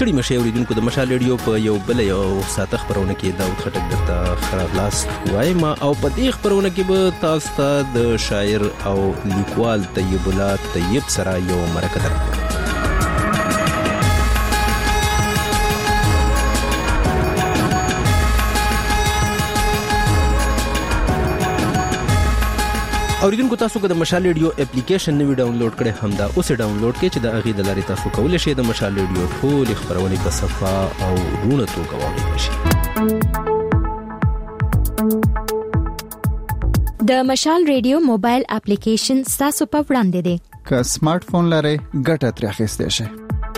ستړي مشي اوریدونکو د مشال ریډیو په یو بل یو ساعت خبرونه کې داود خټک درته خراغلاس وایم او په دې خبرونه کې به تاسو ته د شاعر او لیکوال طیب الله طیب سره یو مرکه درکړم. اوریدونکو تاسو که د مشال ریډیو اپلیکیشن نوی ډاونلوډ کړئ همدا اوس ډاونلوډ کړئ چې د هغې د لارې تاسو کولی شئ د مشال ریډیو ټولې خپرونې په صفا او روڼه توګه واورېدلی شئ. د مشال ریډیو موبایل اپلیکیشن ستاسو په وړاندې دی. که سمارټ فون لرئ ګټه ترې اخیستی شئ.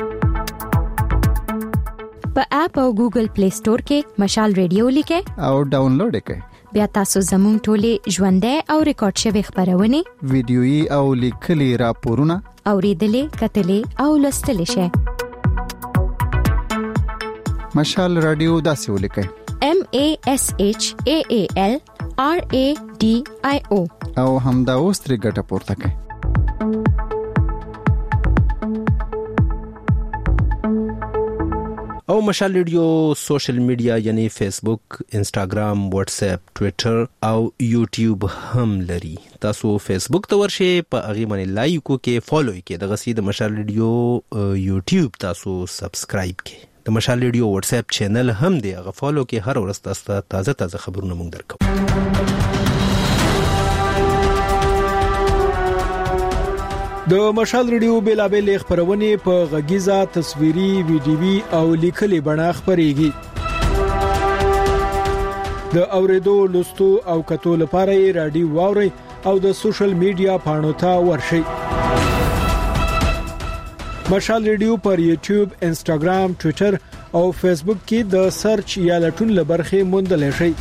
په اپ او ګوګل پلی سٹور کې مشال ریډیو لیکئ او ډاونلوډ یې کړئ. بیا تاسو زموږ ټولې ژوندۍ او ریکارډ شوی خبرونه ویډیويي او لیکلي راپورونه اوریدلې کتلې او لوستلې شئ. مشال رادیو داسې ولیکئ MASHAALRADIO او همدا اوس ترې ګټه پورته کړئ. او مشال ریډیو سوشل میډیا یعنی فیسبوک، انسټاګرام، واتس اپ، ټوئیټر او یوټیوب هم لري. تاسو فیسبوک ته ورشئ، په هغه باندې لایک وکړئ، فالو یې کړئ. دغه سي د مشال ریډیو یوټیوب تاسو سبسکرایب کړئ. د مشال ریډیو واتس اپ چینل هم دی، هغه فالو کړئ. هر ورځ تاسو تازه خبرونه موږ درکو. د مشال ریډیو بیلابل خبرونه په غږیزه، تصویري، ویډیوي او لیکلي بڼه خبريږي. د اوریدو، لوستو او کتو لپاره یې رادیو واوري او د سوشل میډیا پاڼو ته ورشئ. مشال ریډیو پر یوټیوب، انسټاګرام، ټوئیټر او فیسبوک کې د سرچ یا لټون لبرخه موندل شئ.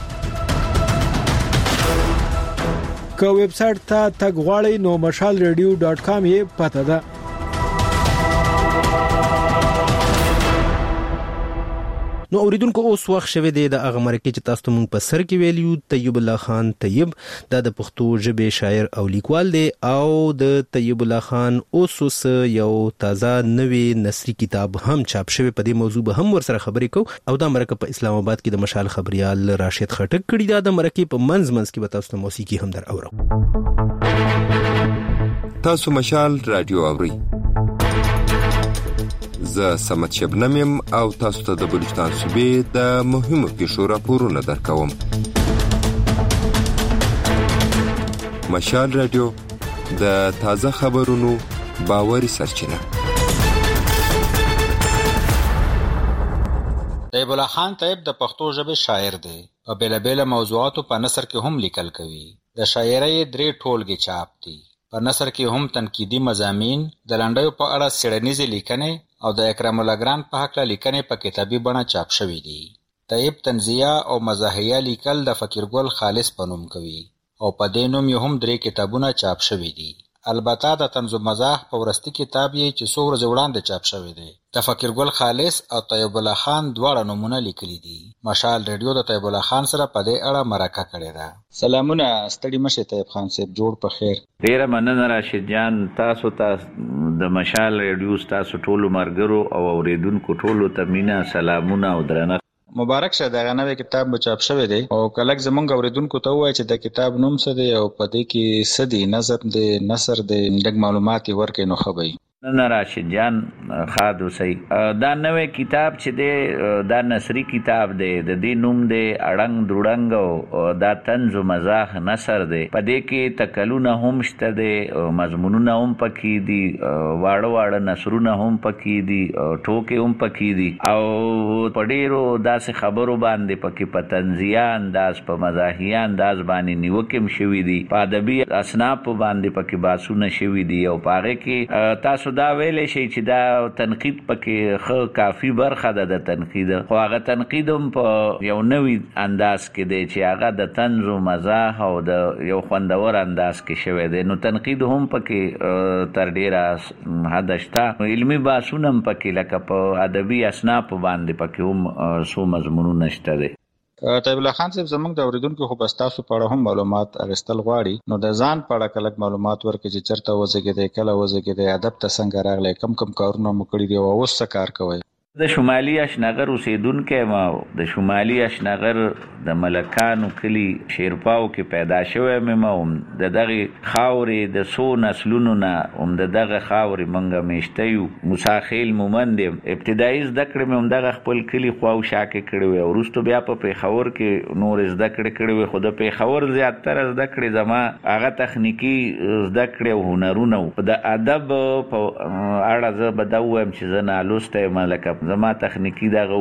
که ویب سټ ته تګ غواړئ نو mashalradio.com یې پته ده. نو اوریدونکو اوس وخت شوه دی د هغه مرکه چې تاسو مونږ په سر کې ویلیو. طیب الله خان طیب د پښتو ژبې شاعر او لیکوال دی او د طیب الله خان اوس یو تازه نوې نثري کتاب هم چاپ شوی. په دې موضوع به هم ورسره خبرې کو او دا مرکه په اسلام آباد کې د مشال خبريال راشد خټک کړی دا. د مرکه په منځ کې به تاسو موسیقي هم در اورو. تاسو مشال رادیو اورئ. زه سمت شبنم یم او تاسو ته د بلوچستان صوبې د مهمو پیښو راپورونه درکوم. مشال رادیو د تازه خبرونو باوري سرچینه. طیب الله خان طیب د پښتو ژبې شاعر دی. په بیلابیل موضوعاتو په نثر کې هم لیکل کوي. د شاعرۍ 3 ټولګې چاپ دي. په نثر کې هم تنقیدي مضامین، د لنډیو په اړه څېړنیزې لیکنې او د اکرم الله ګران په حق لیکنې په کتابي بڼه چاپ شوې دي. طیب تنزیه او مزاحیه لیکل د فقیرګل خالص په نوم کوي او په دې نوم یې هم 3 کتابونه چاپ شوي دي. البته د طنز و مزاح په ورستي کتاب یې چې څو ورځې وړاندې چاپ شوی دی د فقیرګل خالص او طیب الله خان دواړه نومونه لیکلي دي. مشال ریډیو د طیب الله خان سره په دې اړه مرکه کړې ده. سلامونه، ستړي مشه طیب خان صاحب، جوړ په خیر. ډیره مننه راشد جان. تاسو د مشال ریډیو تاسو ټولو مرګرو او اوریدونکو ټولو ته مینا سلامونه او درنښت. مبارک شه. دغه نوې کتاب به چاپ شوی دی او کله زمونږ اوریدونکو ته وایي چې د کتاب نوم څه دی او په دې کې څه دی، نظم دی، نثر دی، ډېر معلومات ورکړي نو ښه وي. نه راشد جان خاد وسی. دا نوې کتاب چې دی دا نثري کتاب دی. د دې نوم دی اړنګ دړنګ او دا طنز و مزاح نثر دی. په دې کې تکلونه هم شته دی، مضمونونه هم پکې دي، واړه نثرونه هم پکې دي، ټوکې هم پکې دي او په ډېرو داسې خبرو باندې پکې په طنزیه انداز، په مزاحیه انداز باندې نیوکې هم شوي دي. په ادبي اصنافو باندې پکې بحثونه شوي دي او په هغې کې تاسو دا ویلې شي چې دا تنقید پکې خو کافي برخه ده د تنقید، خو هغه تنقید هم په یو نوی انداز کې دی چې هغه د طنز و مزاح او د یو خوندور انداز کې شوی دی. نو تنقید هم پکې تر ډیره حد شته، علمي بحثونه هم پکې لکه په ادبي اصنافو باندې پکې هم څو مضمونونه شته دی. طیب الله خان صاحب زموږ د اوریدونکو خو بس تاسو په اړه هم معلومات اخیستل غواړي، نو د ځان په اړه کلک معلومات ورکړئ چې چېرته وزګېدئ، کله وزګېدئ، ادب ته څنګه راغلی، کم کارونه مو کړي دي او اوس څه کار کوئ؟ د شمالي اشنغر اوسیدونکی ما د شمالي اشنغر د ملکانو کلی شیرپاو کې پیدا شوی مې هم د دغه خاورې د سو نسلونو نه هم د دغه خاورې منګه میشته یو مساخیل مومند ابتدایي زده کړې مې هم دغه خپل کلی خواو شاکې کړې وې او وروسته بیا په پیښور کې نور زده کړې کړې وې خو د پیښور زیاتره زده کړې زما هغه تخنیکي زده کړې او هنرونه وو د ادب په اړه زه به دا ووایم چې زه نالوستی یم لکه زما تخنیکی دغه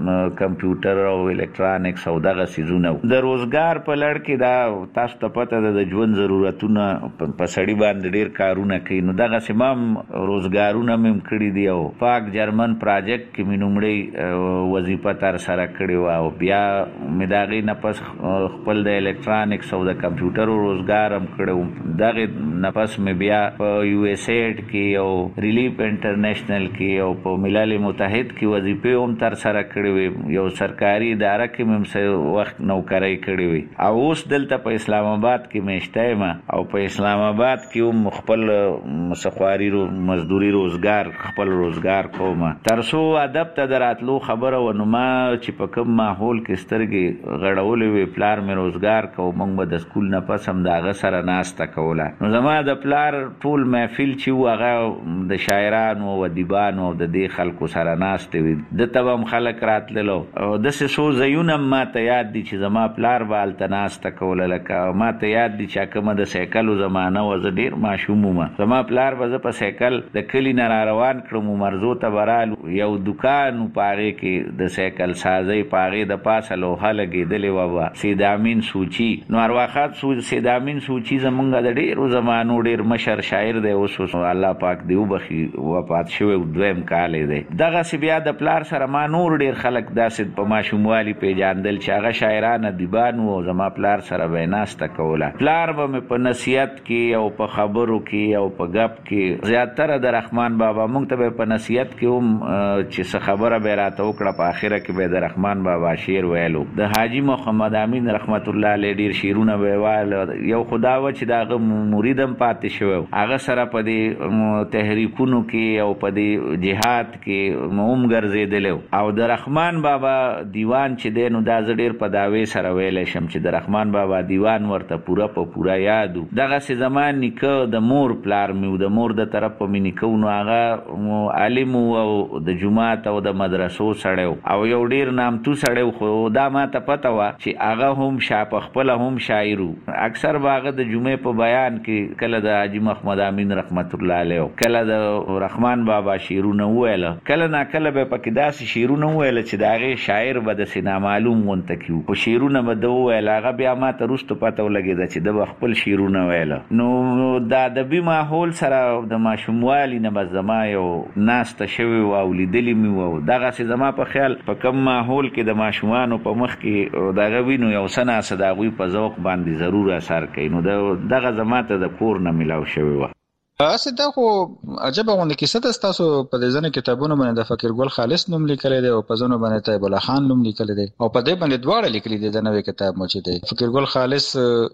کمپیوټر او الکترونیکس او دغه سیزونه د روزګار په لړ کې دا تاسو ته پته ده د ژوند ضرورتونه په سړي باندې ډېر کارونه کوي نو دغه سمام روزګارونه مې کړي دي او پاک جرمن پروجیکټ کې مې نومړی وظیفه تر سره کړې وه او بیا مې د هغې نه پس خپل د الکترونیکس او د کمپیوټر روزګار هم کړی دغې نه پس مې بیا په یو ایس ایډ کې او ریلیف انټرنیشنل کې او په ملل متحد کې وظیفې هم تر سره کړې وې یو سرکاري اداره کې مې هم وخت نوکرۍ کړې وې او اوس دلته په اسلام آباد کې میشته یم او په اسلام آباد کې هم خپل مسخواري مزدوري روزګار خپل روزګار کوم تر څو ادب ته د راتلو خبره و نو ما چې په کوم ماحول کې سترګې غړولې وې پلار مې روزګار کو موږ به د سکول نه پس هم د هغه سره ناسته کوله نو زما د پلار ټول محفل چې و هغه د شاعرانو او ادیبانو او د دې خلکو سره ناستې وي دته به هم خلک راتللو او داسې څو ځایونه ما ته یاد دي چې زما پلار به هلته ناسته کوله لکه ما ته یاد دي چې کومه د سایکلو زمانه وه زه ډېر ماشوم وم زما پلار به زه په سایکل د کلي نه راروان کړم مرزو ته به رالو یو دوکان و په هغې کې د سایکل سازۍ په هغې د پاسه لوحه لګېدلې وه به سید امین سوچي نو ارواښاد سید امین سوچي زمونږ د ډېرو زمانو ډېر مشر شاعر دی اوس الله پاک دی وبخي وفات شوی دویم کال دی دغسې بیا د پلار سره ما نور ډېر خلک داسې په ماشوموالي پیژاندل چې هغه شاعران ادیبان وو او زما پلار سره به یې ناسته کوله پلار به مې په نصیحت کې او په خبرو کې او په ګپ کې زیاتره د رحمان بابا موږ ته به په نصیحت کې هم چې څه خبره به یې راته وکړه په آخره کې به د رحمان بابا شعر ویلو د حاجي محمد امین رحمت الله علیه ډېر شعرونه به یې ویل یو خو دا وه چې د هغه مرید هم پاتې شوی هغه سره په دې تحریکونو کې او په دې جهاد کې هم ګرځېدلی او د رحمان بابا دیوان چې دی نو دا زه ډېر په دعوې سره ویلی شم چې د رحمان بابا دیوان ورته پوره یاد و دغسې زما نیکه د مور پلار مې و د مور د طرف په مې نیکه و نو هغه عالم و او د جومات او د مدرسو سړی و او یو ډېر نامتو سړی و خو دا ما ته پته وه چې هغه هم په خپله هم شاعر و اکثر به هغه د جمعې په بیان کې کله د حاجي محمد امین رحمت الله علیه کله د رحمان بابا شعرونه وویله کله ناکله به پکې داسې شعرونه وویله چې د هغې شاعر به داسې نامعلوم غونته کي خو شعرونه به ده وویله هغه بیا ما ته وروسته پته ولګېده چې ده به خپل شعرونه ویله نو د ادبي ماحول سره د ماشوموالي نه به زما یو ناسته شوې وه او لیدلي مې وه او دغسې زما په خیال په کم ماحول کې د ماشومانو په مخ کې دغه وینو یو څه ناسته د هغوی په ذوق باندې ضرور اثر کوي نو دغه زما ته د کور نه میلاو شوې وه اسې دا خو عجبه غونډه کیسه ده ستاسو په دې ځینې کتابونو باندې د فقیر ګل خالص نوم لیکلی دی او په ځینو باندې طیب الله خان نوم لیکلی دی او په دې باندې دواړه لیکلي دي د نوې کتاب مو چې دی فقیر ګل خالص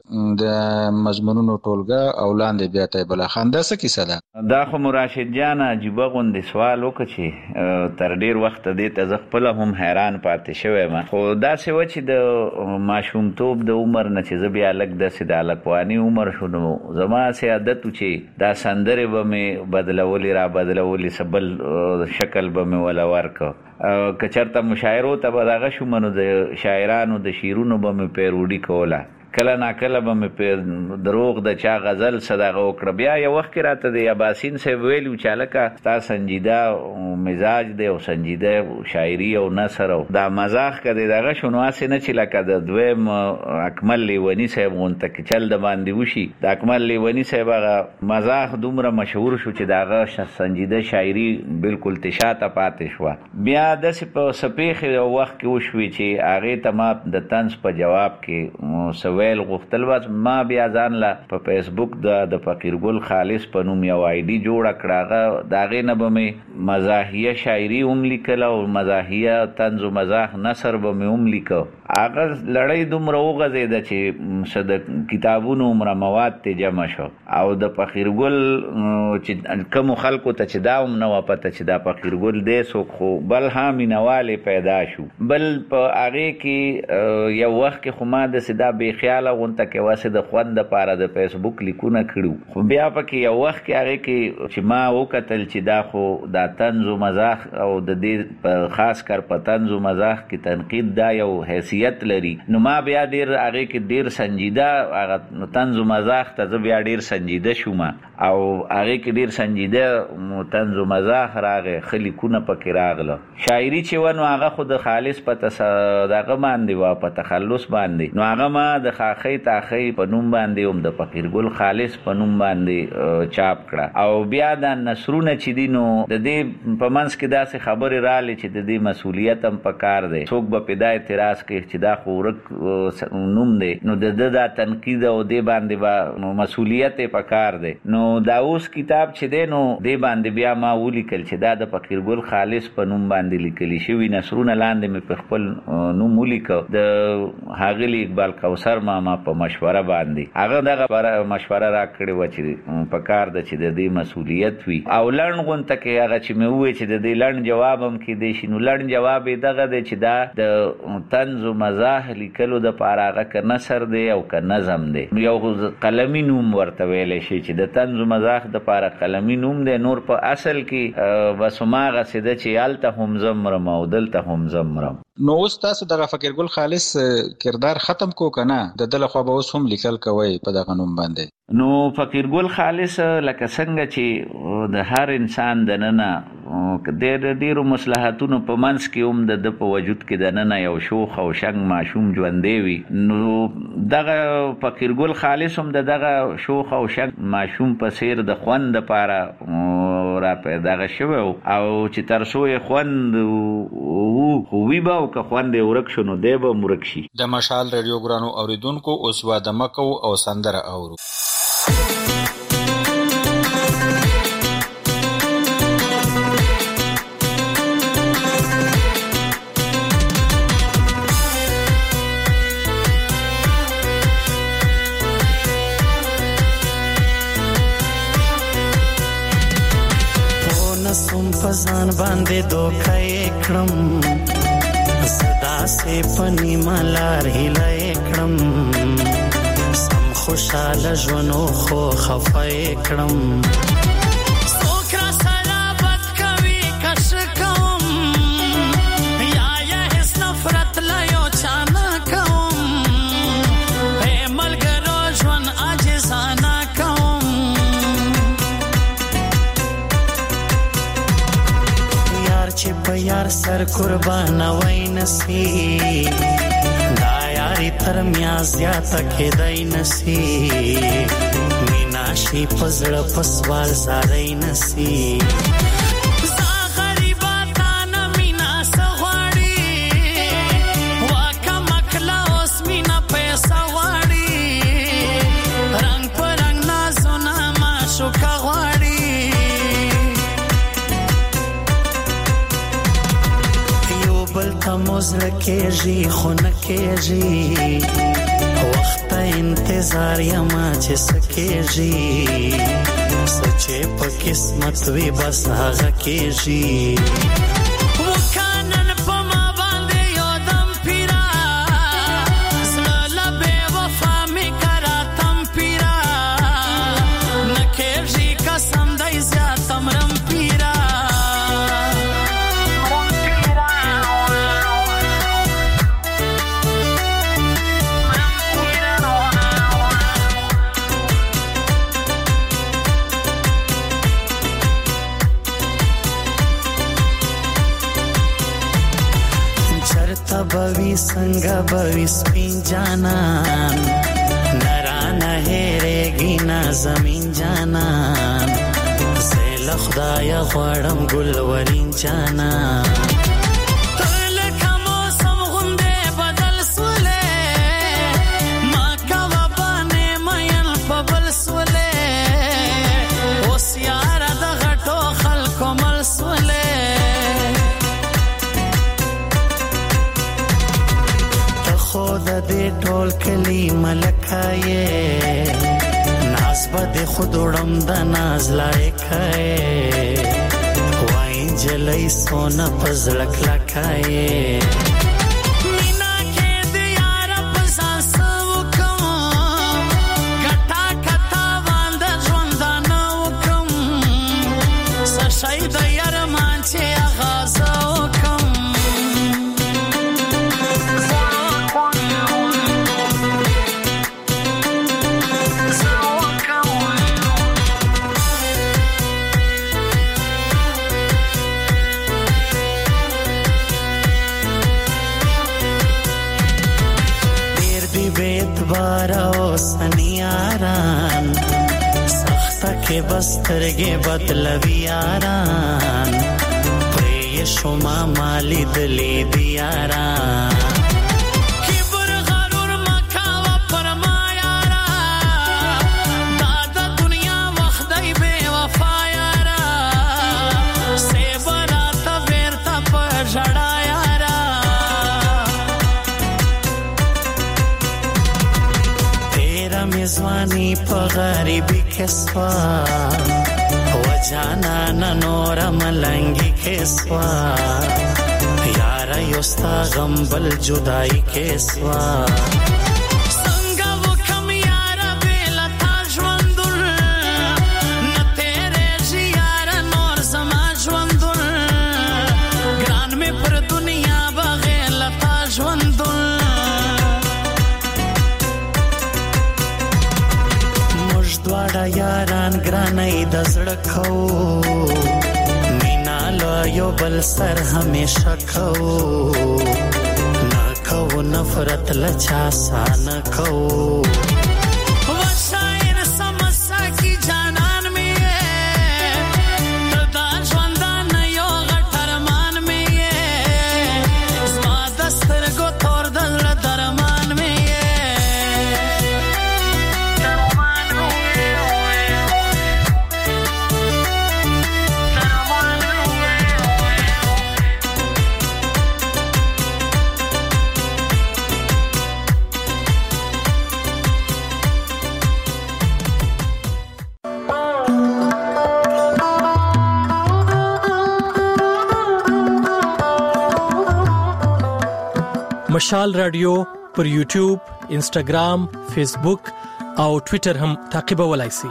د مضمونونو ټولګه او لاندې بیا طیب الله خان دا څه کیسه ده دا خو مراشد جان عجیبه غوندې سوال وکړه چې تر ډېر وخته دې ته زه خپله هم حیران پاتې شوی یم خو داسې وه چې د ماشومتوب د عمر نه چې زه بیا لږ داسې د هلکواني عمر شو نو زما هسې عادت و چې دا سندرې به مې بدلولې را بدلولې څه بل شکل به مې وله ورکه که چېرته مشاعرو ته به دغه شومه نو د شاعرانو د شعرونو به مې پیروډي کوله کله ناکله به مې دروغ د چا غزل څه دغه وکړه بیا یو وخت کې راته د یاباسین صاحب ویلي چې هلکه ستا سنجیده مزاج دی او سنجیده شاعري او نثر او دا مزاح که دی دغه شو نو هسې نه چې لکه د دویم اکمل لیوني صاحب غونته کې چل د باندې وشي د اکمل لیوني صاحب هغه مزاح دومره مشهور شو چې د هغه سنجیده شاعري بالکل تشاته پاتې شوه بیا داسې په څه پېښې یو وخت کې وشوې چې هغې ته ما د طنز په جواب کې څه ویل غوښتل بس ما بیا ځان لا په فیسبوک د فقیر ګل خالص په نوم یو آی ډي جوړ کړه. داغه نه به مې مزاحیه شاعري هم لیکل او مزاحیه طنز و مزاح نثر به مې هم لیکو. هغه لړۍ دومره وغځېده چې صد کتابونو عمره مواد ته جمع شو او د فقیر ګل چې کوم خلکو ته چې دا هم نه پته چې دا فقیر ګل دی څوک خو بل هم مینواله پیدا شو. بل په هغه کې یو وخت کې خو ما د سدا بې خیاله غونته کې واسه د خوند لپاره د فیسبوک لیکونه کړو خو بیا پکې یو وخت کې هغه کې چې ما وکتل چې دا خو دا طنز و مزاح او د دې خاص کر په طنز و مزاح کې تنقید دا یو حیثیت لري نو ما بیا ډیر هغه کې ډیر سنجیده هغه طنز و مزاح ته بیا ډیر سنجیده شوم او هغه کې ډیر سنجیده طنز و مزاح راغې خلیکونه پکې راغله. شاعري چې ونه هغه خود خالص په دغه باندې وا په تخلص باندې نو هغه ما د خاخې تاخې په نوم باندې هم د فقیر ګل خالص په نوم باندې چاپ کړه او بیا د نثرونه چې دي نو د دې په منځ کې داسې خبرې رااله چې د دې مسؤلیت هم پکار دی. څوک به پیدا اعتراض کوي چې دا خو ورک نوم دی نو د تنقید او دې باندې با مسؤلیت پکار دی. نو دا اوس کتاب چې دی نو دې باندې بیا ما ولیکل چې دا د فقیر ګل خالص په نوم باندې لیکلی شوی نثرونه لاندې مې په خپل نوم ولیکو د هاغلی اقبال کوثر ماما په مشوره باندې. هغه دغه مشوره را کړې و چې په کار د چې د دې مسؤلیت وي او لړن غونته کې هغه چې مې وې چې د دې لړن جواب هم کې دی شي نو لړن جواب یې دغه دی چې دا د طنز و مزاح لیکلو د پاره هغه که نثر دی او که نظم دی یو قلمي نوم ورته ویلی شي چې د طنز و مزاح د پاره قلمي نوم دی. نور په اصل کې بس هماغه څه ده چې هلته هم زه مرم او دلته هم زه مرم. نو اوس تاسو دغه فقیر ګل خالص کردار ختم کو کنه د دله خو به اوس هم لیکل کوي په دغه نوم باندې؟ نو فقیر ګل خالص لکه څنګه چې د هر انسان د ننه د ډیرو مصلحتونو په منځ کې هم د په وجود کې د ننه یو شوخ او شنګ معشوم ژوندې وي نو دغه فقیر ګل خالص هم دغه شوخ او شنګ معشوم په سیر د خوند لپاره را پیدا شوی او چې تر څو یې خوند خو وی به او که خوند یې ورک شو نو دی به مرک شي. د مشال ریډیو ګرانو اوریدونکو اوس واده مکو او سندره اورو. نسوم پزان باندې دوکای کړم صدا سے پنی مالار هلای کړم سم خوشاله ژوندو خو خفای کړم سوکرا سره بد کوي کش کوم یا هیڅ نفرت لا یو چانا کوم هې ملګرو ژوند عاجزانه کوم یار چې په یار سر قربان وای نسی دا یاری تر میا زیات کېدای نسی مینا شي پزړه پسوال زارای نسی موزل کېږي خو نه کېږي وخت انتظار یما چې سکېږي سچې په قسمت وي بس هغه کېږي وکانن په ما باندې یو دم پیرا زړه به وفا مې کرا تم پیرا نه کېږي قسم دای زیات امرم پیرا بوی څنګه بوی سپین جانان نرانه هېرېږي نه زمین جانان زه له خدایه غواړم ګلورین جانان ته لکه موسم غوندې بدل سولې ما خود دې ټول کلی ملکایې ناز به خود وړم د ناز لایکایې وای جلای سونا پزړک لکایې سنیاران سخته کې بسترګې بدلوي یاران پرې شوما مالی دلی دیاران کبر غرور مکاوه پر ما یارا دا د دنیا وخت دی بے وفا یارا سیبراته بیرته په ژړا میزوانی په غریبی کې سوا و جانا نور ملنګي کې سوا یار یوستا غم بل جدائی کې سوا څنګه وکم یار بل تا ژوندل نه تیرې یار نور سما ژوندل ګران می پر دنیا بغیر لتا ژوندل دواړه یاران ګرانې د زړه کو مینا له یو بل سر همیشه کو نه کو نفرت لچا سان کو وشایر سمسا کی جانان می دا ژوندان یو غټرمان می زما دستر گو تور دل درمان می مشال رادیو پر یوټیوب، انسټاګرام، فیسبوک او ټوئیټر هم تعقیبولای شئ.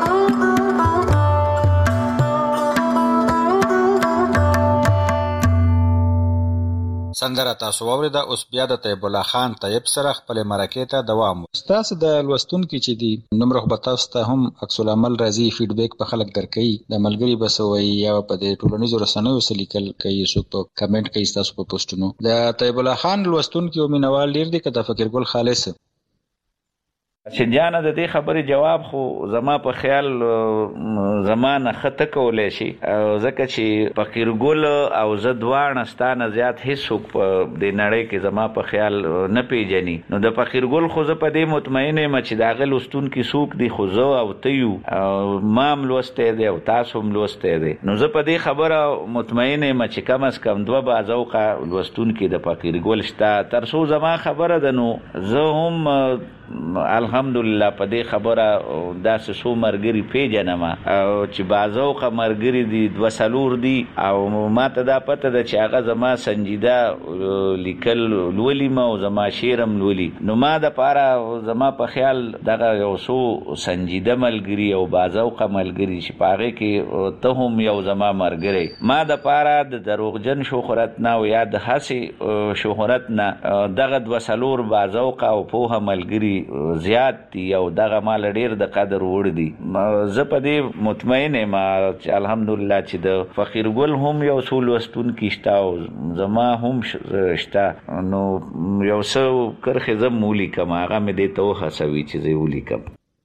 سندره تاسو واوریده. اوس بیا د طیب الله خان طیب سره خپل مرکې ته دوام. تاسو د لوستونکو چې دی نمبر خو تاسو ته هم عکس العمل راځي، فیډبیک په خلک درکې د ملګری بسوي یا په د ټولنیزو رسنیو سلیکل کوي، سو په کمنټ کوي تاسو په پوسټونو. د طیب الله خان لوستونکو مینوال ډیر دي کده فکر ګل خالص چې جانه د دې خبرې جواب خو زما په خیال زمانه خطه کولای شي، ځکه چې فقیر ګل او زدوان ستانه زیات هیڅوک په د نړۍ کې زما په خیال نه پیژني. نو د فقیر ګل خو زه په دې مطمئن یم چې دا غل لوستون کې څوک دی، خو زه او تیو مام لوسته دی او تاسو هم لوسته دی. نو زه په دې خبره مطمئن یم چې کم از کم دوه بازوقه لوستون کې د فقیر ګل شته. تر څو زما خبره ده نو زه هم الحمدلله په دې خبره داسې څو مرګري پیژنم چې بازوقه مرګري دي، دوه څلور دي او ما ته دا پته ده چې هغه زما سنجیده لیکل لولي ما او زما شعرم لولي. نو ما د پاره زما په خیال دغه یو څو سنجیده ملګري او بازوقه ملګري چې په هغې کې ته هم یو زما مرګري، ما د پاره د دروغجن شهرت نه او یا د هسې شهرت نه دغه دوه څلور بازوقه او پوهه ملګري زیات دي او دغه مال ډیر د قدر وړ دي. زه په دې مطمئن یم چې الحمدلله چې د فقیر ګل هم یو څو لوستونکي شته او زما هم شته. نو یو څه کرښې زه م ولیکم، هغه مې دې ته وهڅوي چې زه یې ولیکم.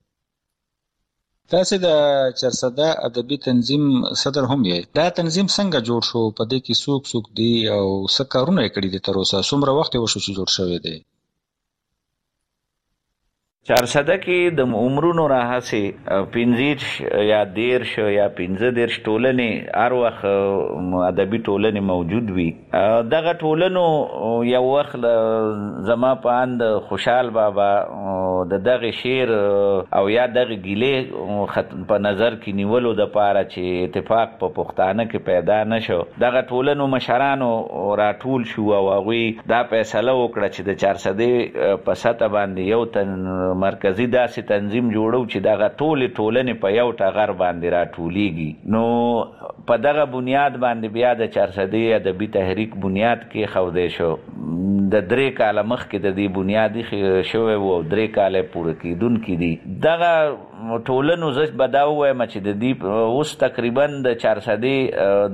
تاسو د چرسده ادبي تنظیم صدر هم یې. دا تنظیم څنګه جوړ شو؟ په دې کې څوک دي او څه کارونه یې کړي دي تر اوسه؟ څومره وخت وشو چې جوړ شوی دی؟ 400 کې د عمرونو راهسه 15 یا 13 یا 15 ټولنې هر وخت ادبي ټولنې موجود وي. دغه ټولنو یو وخت زما په اند خوشحال بابا د دغه شعر او یا دغه ګیلې ختم په نظر کې نیولو د پاره چې اتفاق په پښتانه کې پیدا نشو. دغه ټولنو مشرانو راټول شو او هغه دا فیصله وکړه چې د 400 په سطح باندې یو مرکزی داسې تنظیم جوړو چې دغه ټولنې په یو ټغر باندې راټولیږي. نو په دغه بنیاد باندې بیا د 400 ادبي تحریک بنیاد کې خوده شو. د 3 کال مخکې د دې بنیادی شوی وو 3 کال پوره کیدونکې دي. دغه ټولنو زش بداوه چې د دې اوس تقریبا د 400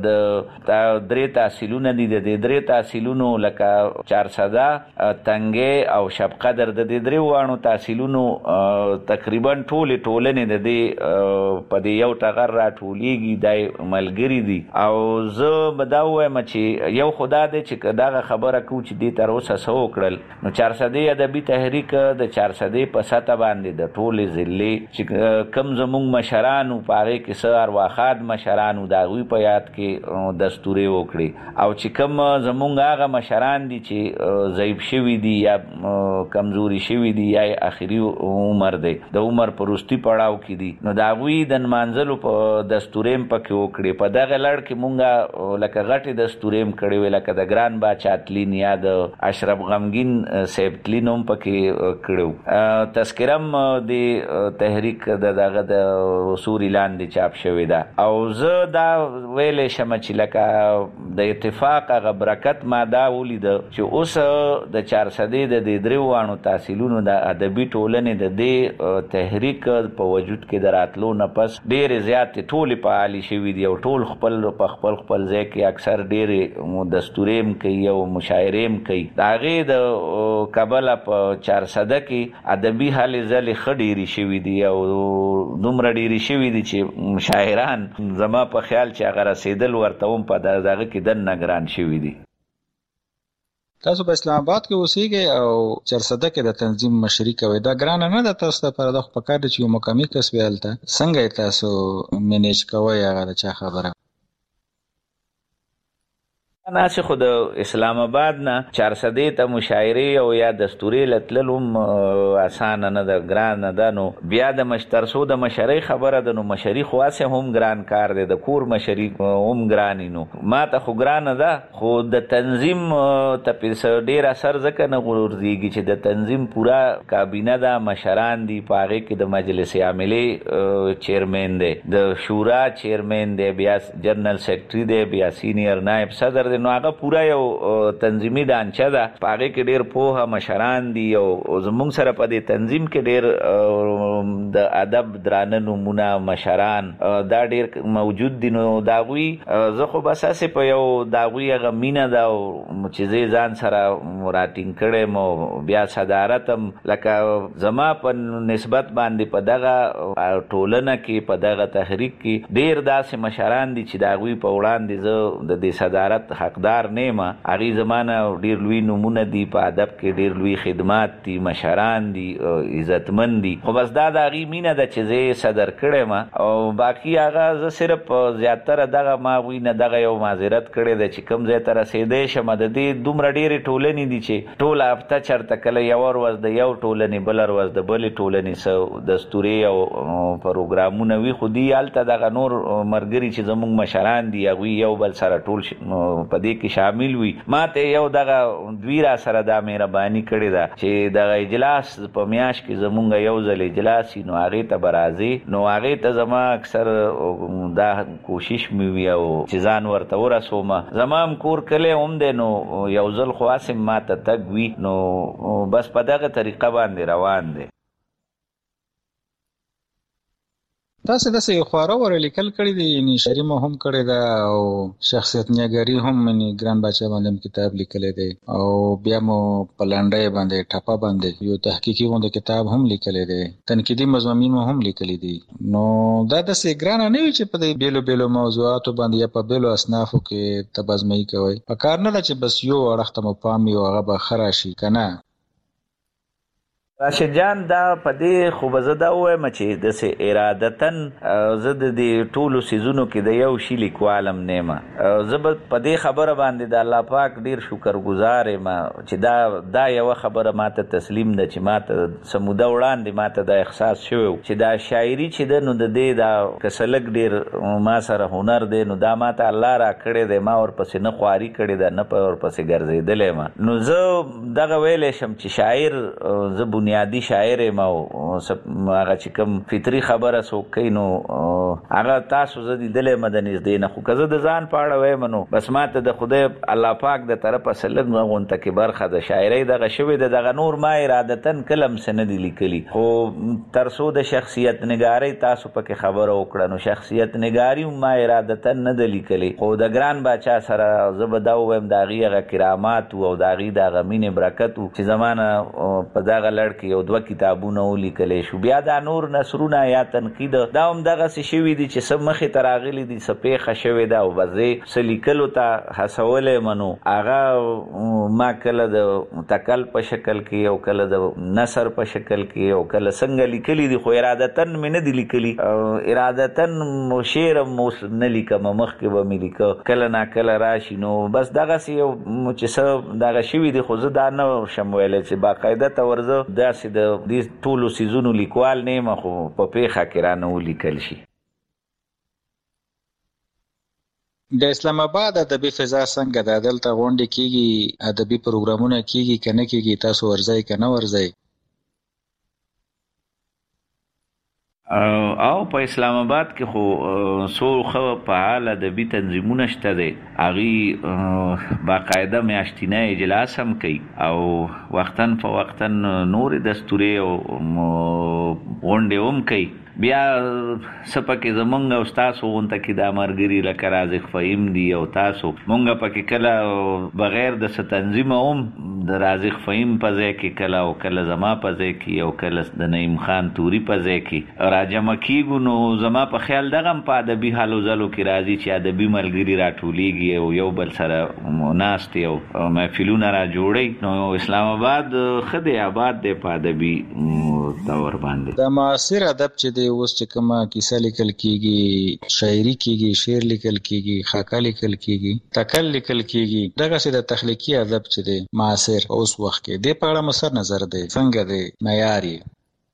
د 3 تحصیلونه دي. د 3 تحصیلونو لکه 400 تنګه او شب قدر د 3 وانو تحصیلونو تقریبا ټولنې د دې په دې یو ټغر راټولیږي د ملګری دي. او زه بداوه چې یو خدا دې چې دغه خبره کو چې دې تر اوسه سو کړل. نو 400 ادبي تحریک د 400 په سطح باندې د ټولې ضلع چې کم زمونږ مشرانو پاره کې سر واخاد مشرانو دا غوي په یاد کې دستوري وکړي او چې کم زمونږ هغه مشران دي چې ضعیف شوی دي یا کمزوري شوی دي یا اخري عمر دی د عمر پروستی پړاو کې دي نو دا غوي د منځلو په دستوریم پکې وکړي. په دغه لړ کې مونږه لکه غټي دستوریم کړي وی لکه د ګران باچاتلین یا د اشرف غمگین سیبتلینوم پکې کړو. تذکرم د تحریک دغه د اصول اعلان دي چاپ شوی دا او زه دا ویلې شم چې لکه د اتفاق غ برکت ما دا ولید چې اوس د 400 د 3 وانو تحصیلونو د ادبي ټولنې د دې تحریک په وجود کې دراتلو نه پس ډېر زیات ټول په عالی شوی دی او ټول خپل ځای کې اکثر ډېر دستوریم کوي او مشاعریم کوي. دا غي د کابل په 400 کې ادبي حال زل خډيري شوی دی او دومره ډيري شوی دی چې مشاعران زما په خیال چې هغه رسیدل ورته هم په دغه کې د نگران شوی دی. تاسو په اسلام آباد کې اوسېږئ او 400 کې د تنظیم مشري کوي. دا ګران نه ده تاسو ته پر د پکار چې یو مقامي کسب یالته څنګه تاسو مینیج کوي هغه چا خبره ناسه خود اسلام آباد نه 400 ته مشاعره او یا دستوري لتللم آسان نه ده ګران نه ده. نو بیا د مشترسو د مشري خبره ده. نو مشري خاصه هم ګران کار ده د کور مشري هم ګران. نو ما ته خو ګران ده خو د تنظیم ته پیسه ډیر اثر ځکه نه ورزيږي چې د تنظیم پورا کابینه ده مشران دي پاره کې د مجلس عاملې چیرمن دی د شورا چیرمن دی بیا جنرال سیکریټری دی بیا سینیئر نائب صدر نو هغه پورا یو تنظیمی ډانچه ده پاره کې ډیر پوهه مشران دي او زموږ سره په دې تنظیم کې ډیر د ادب درانه نمونه مشران دا ډیر موجود دي. نو دا غوي زه خو بس اسه په یو دا غوي غمینه دا چې ځان سره مراتین کړم مو بیا صدارتم لکه زما په نسبت باندې په دغه ټولنه کې په دغه تحریک کې ډیر داسې مشران دي چې دا غوي په وړاندې زه د دې صدارت حقدار نیمه اغي زمانہ ډیر لوی نمونه دي په ادب کې ډیر لوی خدمات دي مشران دي عزتمن دي خو بس دا د اغي مینه د چې صدر کړم او باقی هغه ز صرف زیاتره دغه ما وی نه دغه یو معذرت کړی د چې کم زه تر رسیدې شم د دې دومره ډیر ټولنې دي چې ټول هفته چرته کله یو ورځ د یو ټولنې بل ورځ د بل ټولنې سو دستوري او پروګرامونه وی خو دی الته دغه نور مرګري چې زموږ مشران دي هغه یو بل سره ټول په دې کې شامل وي. ماته یو دغه دوی را سره د مهرباني کړی دا چې دغه اجلاس په میاش کې زمونږ یو ځل اجلاس نو هغه ته برازي نو هغه ته زما اکثر دا کوشش مې وی او چې ځان ورته ورسوم زمام کور کله هم ده نو یو ځل خاصم ماته تګوي نو بس په دغه طریقه باندې روان دي. تاسو د سې خواره ور لیکل کړی دی یعنی شریمه هم کړی دا او شخصیت نیګری هم منی ګران بچا باندې کتاب لیکل دی او بیا مو پلانډای باندې ټاپا باندې یو تحقیقي غونډه کتاب هم لیکل دی تنقیدی مضامین هم لیکل دي. نو دا د سې ګران نه وی چې په بیلو بیلو موضوعات باندې یا په بیلو اصنافو کې تبازمای کوي په کار نه چې بس یو اړخته مو پام یو هغه به خراشي کنه راشد جان دا پدې خو به زه دا وایم چې داسې ارادتن زه د دې ټولو څیزونو کې د یو شي لیکوالم نه یم. زه به په دې خبره باندې د الله پاک ډېر شکرګزار یم چې دا یوه خبره ماته تسلیم ده چې ماته څه موده وړاندې ماته دا احساس شوی چې دا شاعري چې ده نو د دې دا که څه لږ ډېر ما سره هنر دی نو دا ماته الله را کړی دی. ما ورپسې نه خواري کړې ده نه په ورپسې ګرځېدلی یم. نو زه دغه ویلی شم چې شاعر زه بنیادی شاعر یم او هغه چې کوم فطري خبره څوک کوي نو هغه تاسو زه لیدلی یم د نږدې نه. خو که زه د ځان په اړه وایم نو بس ماته د خدای الله پاک د طرفه څه لږ غونته کې برخه د شاعرۍ دغه شوې ده. دغه نور ما ارادتن کلم څه نه دي لیکلي خو تر څو د شخصیت نګارۍ تاسو پکې خبره وکړه نو شخصیت نګاري هم ما ارادتن نه ده لیکلي. خو د ګران باچا سره زه به دا ووایم د هغې هغه کرامات او د هغې د هغه مینې برکت و چې زما نه په دغه لړ کې یو دوه کتابونه ولیکلی شو. بیا دا نور نثرونه یا تنقید دا هم دغسې شوي دي چې څه مخې ته راغلي دي څه پیښه شوې ده او بس زه څه لیکلو ته هڅولی یم نو هغه ما کله د تکل په شکل کې او کله د نثر په شکل کې او کله څنګه لیکلي دي خو ارادتن مې نه دي لیکلي. ارادتن شعر هم نه لیکم مخکې به مې لیکه کله ناکله راشي نو بس دغسې یو چې څه دغه شوي دي خو زه دا نه شم ویلی چې باقاعده ته ورزه داسې د دې ټولو څیزونو لیکوال نه یم خو په پیښه کې رانه ولیکل شي. د اسلام آباد ادبي فضا څنګه ده؟ دلته غونډې کېږي ادبي پروګرامونه کېږي که نه کېږي؟ تاسو ورځئ که نه ورځئ؟ او په اسلام آباد کې خو څو ښه فعال ادبي تنظیمونه شته دی. هغوی باقاعده میاشتنی اجلاس هم کوي او وختن په وختن نورې دستورې او غونډې هم کوي. بیا څه پکې زمونږ او ستاسو غونته کې دا ملګري لکه رازق فهیم دي او تاسو مونږ پکې کله بغیر د څه تنظیمه هم د رازق فهیم په ځای کې کله او کله زما په ځای کې او کله د نعیم خان توري په ځای کې راجمع کېږو. نو زما په خیال دغه هم په ادبي حالو ځلو کې راځي چې ادبي ملګري راټولېږي او یو بل سره ناست او محفلونه را جوړوي. نو اسلام آباد ښه دی آباد دی په ادبي دور باندې. د معاصر ادب چې دی اوس چې کومه کیسه لیکل کېږي شاعري کېږي شعر لیکل کېږي خاکه لیکل کېږي تکل لیکل کېږي دغسې د تخلیقي ادب چې دی معاصر اوس وخت کې دې په اړه مو نظر دی څنګه دی معیار یې؟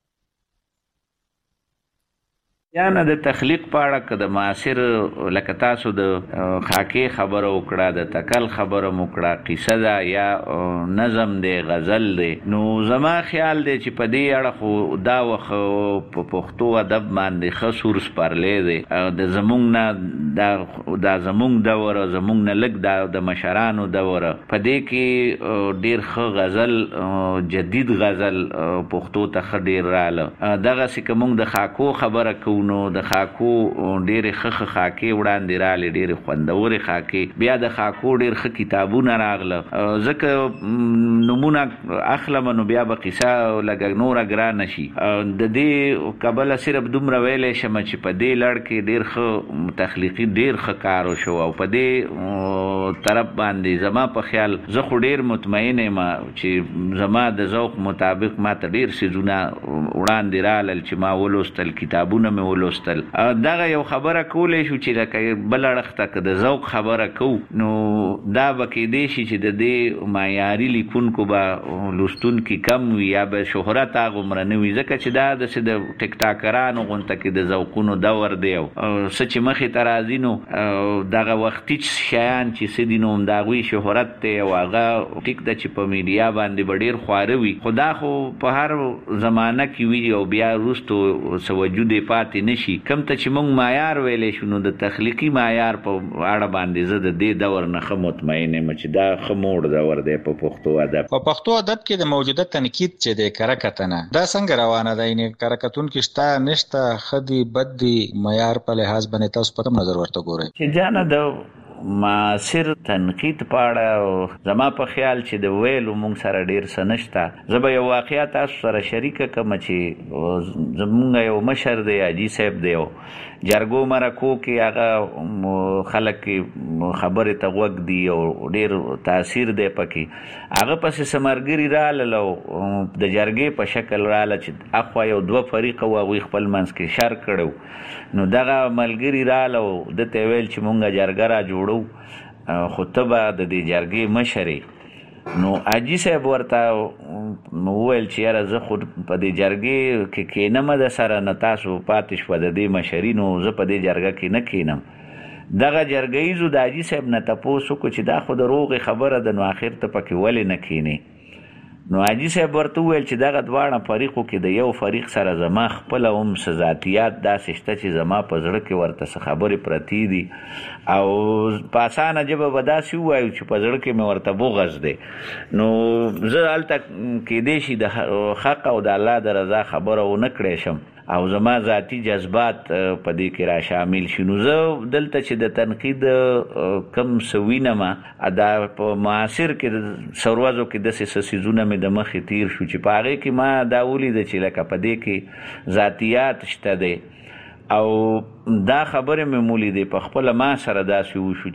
یا نه د تخلیق په اړه که د معاصر لکه تاسو د خاکې خبره وکړه د تکل خبره مو وکړه قصه ده یا نظم دی غزل دی نو زما خیال دی چې په دې اړه خو دا وخت په پښتو ادب باندې ښه سور سپارلی دی. د زمونږ نه دا زمونږ دوره زمونږ نه لږ د مشرانو دوره په دې کې ډېر ښه غزل جدید غزل پښتو ته ښه ډېر راله. دغسې که موږ د خاکو خبره کوو نو د خاکو ډېرې ښه خاکې وړاندې رالې ډېرې خوندورې خاکې. بیا د خاکو ډېر ښه کتابونه راغله. ځکه نومونه اخلم نو بیا به قصه لږه نوره ګرانه شي. د دې کبله صرف دومره ویلی شم چې په دې لړ کې ډېر ښه تخلیقي ډېر ښه کار وشو او په دې طرف باندې زما په خیال زه خو ډېر مطمئن یم چې زما د ذوق مطابق ما ته ډېر څیزونه وړاندې رالل چې ما ولوستل کتابونه مې ولوستل. دغه یو خبره کولی شو چې لکه بل اړخ ته که د ذوق خبره کوو نو دا به کیدی شي چې د دې معیاري لیکونکو به لوستونکي کم وي یا به شهرت هغومره نه وي ځکه چې دا داسې د ټیک ټاکرانو غونته کې د ذوقونو دور دی او څه چې مخې ته راځي نو دغه وختي شیان چې څه دي نو د هغوی شهرت دی او هغه ټیک ده چې په میډیا باندې به ډېر خواره وي خو دا خو په هر زمانه کې وي او بیا وروستو څه وجود یې پاتې نشي. کوم ته چې موږ معیار ویلی شو نو د تخلیقي معیار په اړه باندې زه د دې دور نه ښه مطمئن یم چې دا ښه موړ دور دی په پښتو ادب. په پښتو ادب کې د موجوده تنقید چې دی کره کتنه دا څنګه روانه ده؟ یعنې کره کتونکي شته نشته ښه دي بد دي معیار په لحاظ باندې تاسو په کوم نظر ورته ګورئ؟ چې جانه د معاصر تنقید پاړه زما په خیال چې د ویلو مونږ سره ډیر سنشتا. زه یو واقعیا تاسو سره شریک کوم چې زمونږ یو مشر دی حاجی صاحب دی جرګو مرکو کې هغه خلک خبره ته وګ دی او ډیر تاثیر دی پکې هغه پس سمرګری رالو د جرګې په شکل رااله چې اخوا یو دوه فریق او غوي خپل منځ کې شر کړو نو دغه ملګری رالو د ته ویل چې مونږه جرګه را جوړو خطبه د دې جرګې مشري نو حاجی صاحب ورته وویل چې یاره زه خود په دې جرګې کې کینم د سره نه تاسو پاتې شوه د دې مشري نو زه په دې جرګه کې نه کینم. دغه جرګیزو د حاجي صاحب نه تپوس وکړو چې دا خو د روغې خبره ده نو آخر ته پکې ولې نه کینې. نو حاجي صاحب ورته وویل چې دغه دواړه فریقو کې د یو فریق سره زما خپله هم څه ذاتیات داسې شته چې زما په زړه کې ورته څه خبرې پرتې دي او په اسانه ژبه به داسې ووایو چې په زړه کې مې ورته بغض دی. نو زه هلته کیدای شي د حق او د الله د رضا خبره ونه کړی شم او زما ذاتی جذبات په دې کې را شامل شي. نو زه دلته چې د تنقید کم سوینم دا په معاصر کې سروازو کې داسې څیزونه مې د مخې تیر شو چې په هغې کې ما دا ولیده چې لکه په دې کې ذاتیات شته دی او دا خبرې مې مولیدې په خپله ما سره داسې وشو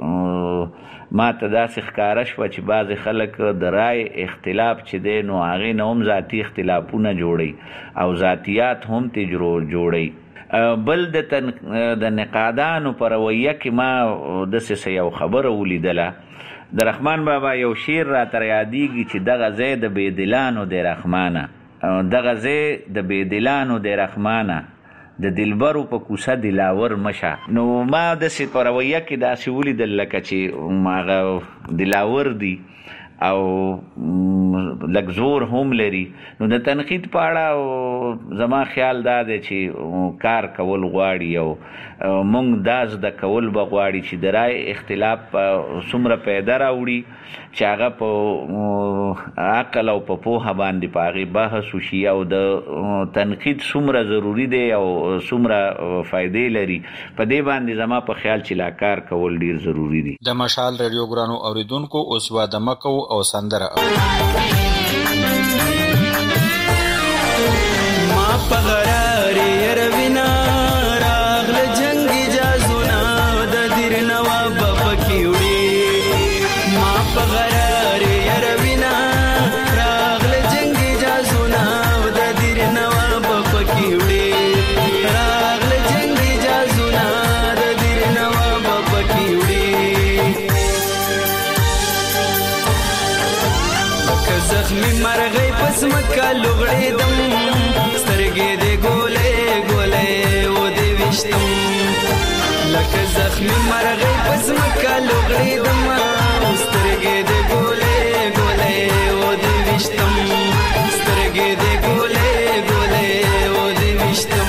چې ما ته داسې ښکاره شوه چې بعضې خلک د رای اختلاف چې دی نو هغې نه هم ذاتي اختلافونه جوړوي او ذاتیات هم ترې جوړوي. بل د نقادانو په رویه کې ما داسې یو خبره ولیدله د رحمان بابا یو شعر راته یادېږي چې دغه ځای د بېدلانو دی رحمانه دغه ځای د بېدلانو دی رحمانه د دلبرو په کوڅه دلاور مشه. نو ما داسې په رویه کې داسې ولیدل لکه چې هغه دلاور دی او لږ زور هم لري. نو د تنقید په اړه زما خیال دا دی چې کار کول غواړي او مونږ دا زده کول به غواړي چې د رای اختلاف څومره پیدا راوړي چې هغه په عقل او په پوهه باندې په هغې بحث وشي او د تنقید څومره ضروري دی او څومره فایدې لري په دې باندې زما په خیال چې لا کار کول ډیر ضروري دي. د مشال ریډیو ګرانو اوریدونکو اوس وادمه کوو او سندره ما پغرار يروینا راغل جنگی جازونا د دیر نواب پکیوړي ما پغرار يروینا راغل جنگی جازونا د دیر نواب پکیوړي راغل جنگی جازونا د دیر نواب پکیوړي زخمی مرغی پس مکا لغڑی دم سترگی دے گولے گولے و دے وشتم لک زخمی مرغی پس مکا لغڑی دم سترگی دے گولے گولے و دے وشتم سترگی دے گولے گولے و دے وشتم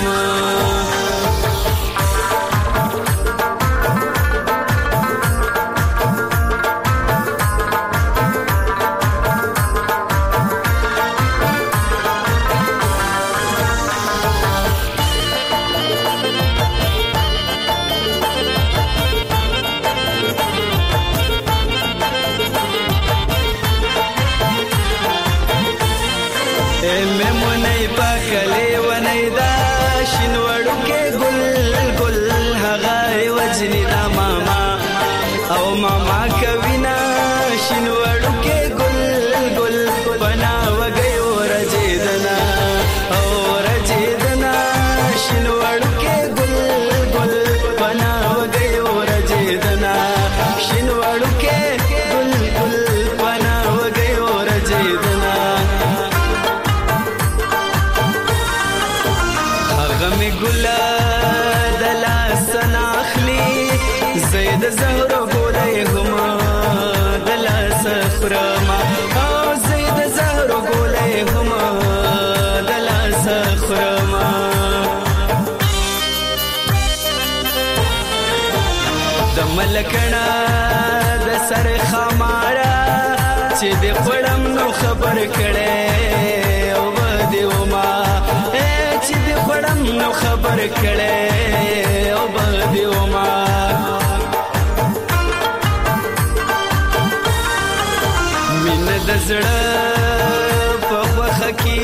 ملکنا د سر خمارا چې د خړم نو خبر کړي او بده وما چې د خړم نو خبر کړي او بده وما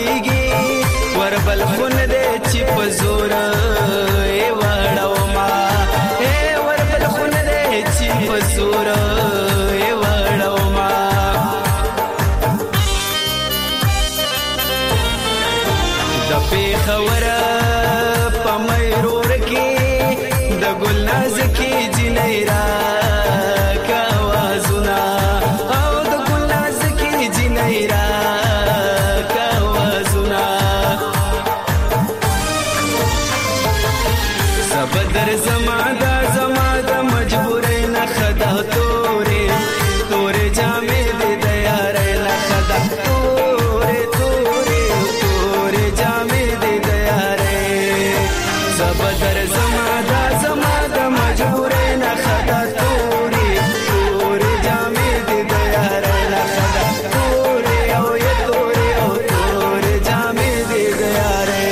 کیږي وربل خون دې چې په زور ای وړو ما ای وربل خون دې چې په زور ای وړو ما د پیښور په مېرور کې د ګلناز کې جنې را کاوازونه او د ګلناز کې جنې را کاوازونه زبدر زماده زماده مجبورې نه خدا تورې تورې جامې دې د یارې نه خدا تورې تورې تورې جامې دې د یارې زبدر زماده زماده مجبورې نه خدا تورې تورې جامې دې د یارې نه خدا تورې او یې تورې او تورې جامې دې د یارې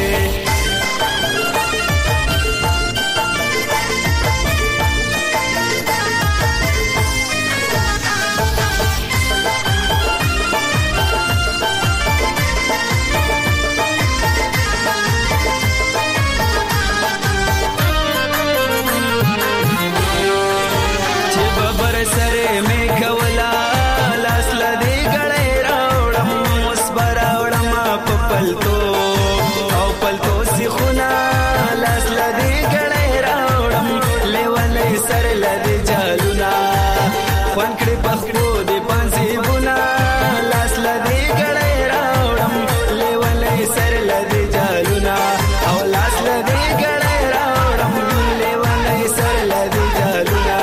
سره می کولا لاس لدی غړې راوړم مصبر راوړم په پلتو او پلتو سی خونا لاس لدی غړې راوړم لیولې سر لدی جالونا خوان کړي پخو دی پانسی بونا لاس لدی غړې راوړم لیولې سر لدی جالونا او لاس لدی غړې راوړم لیولې سر لدی جالونا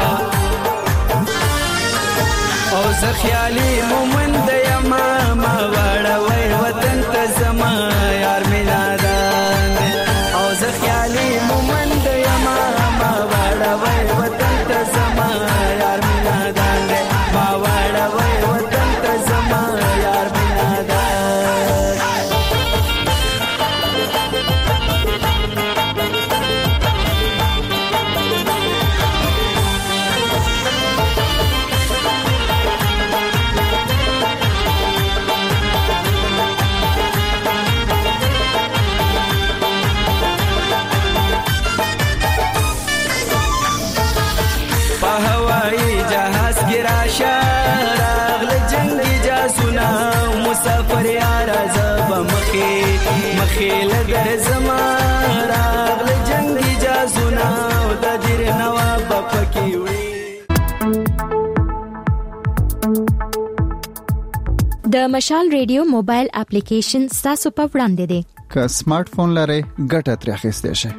او زخیالی مومند یما ما واړوي وطن ته زما یار مینادان او زخیالی مومند یما ما واړوي وطن ته زما یار مینادان ما واړوي وطن ته زما یار مینادان مسافر یار زب مخې لګر زما راغل جنگي جازونه او د دیر نواب پکې وړي د مشال ریډیو موبایل اپلیکیشن تاسو په وړاندې دی که سمارټ فون لرئ ګټه ترې اخیستئ شئ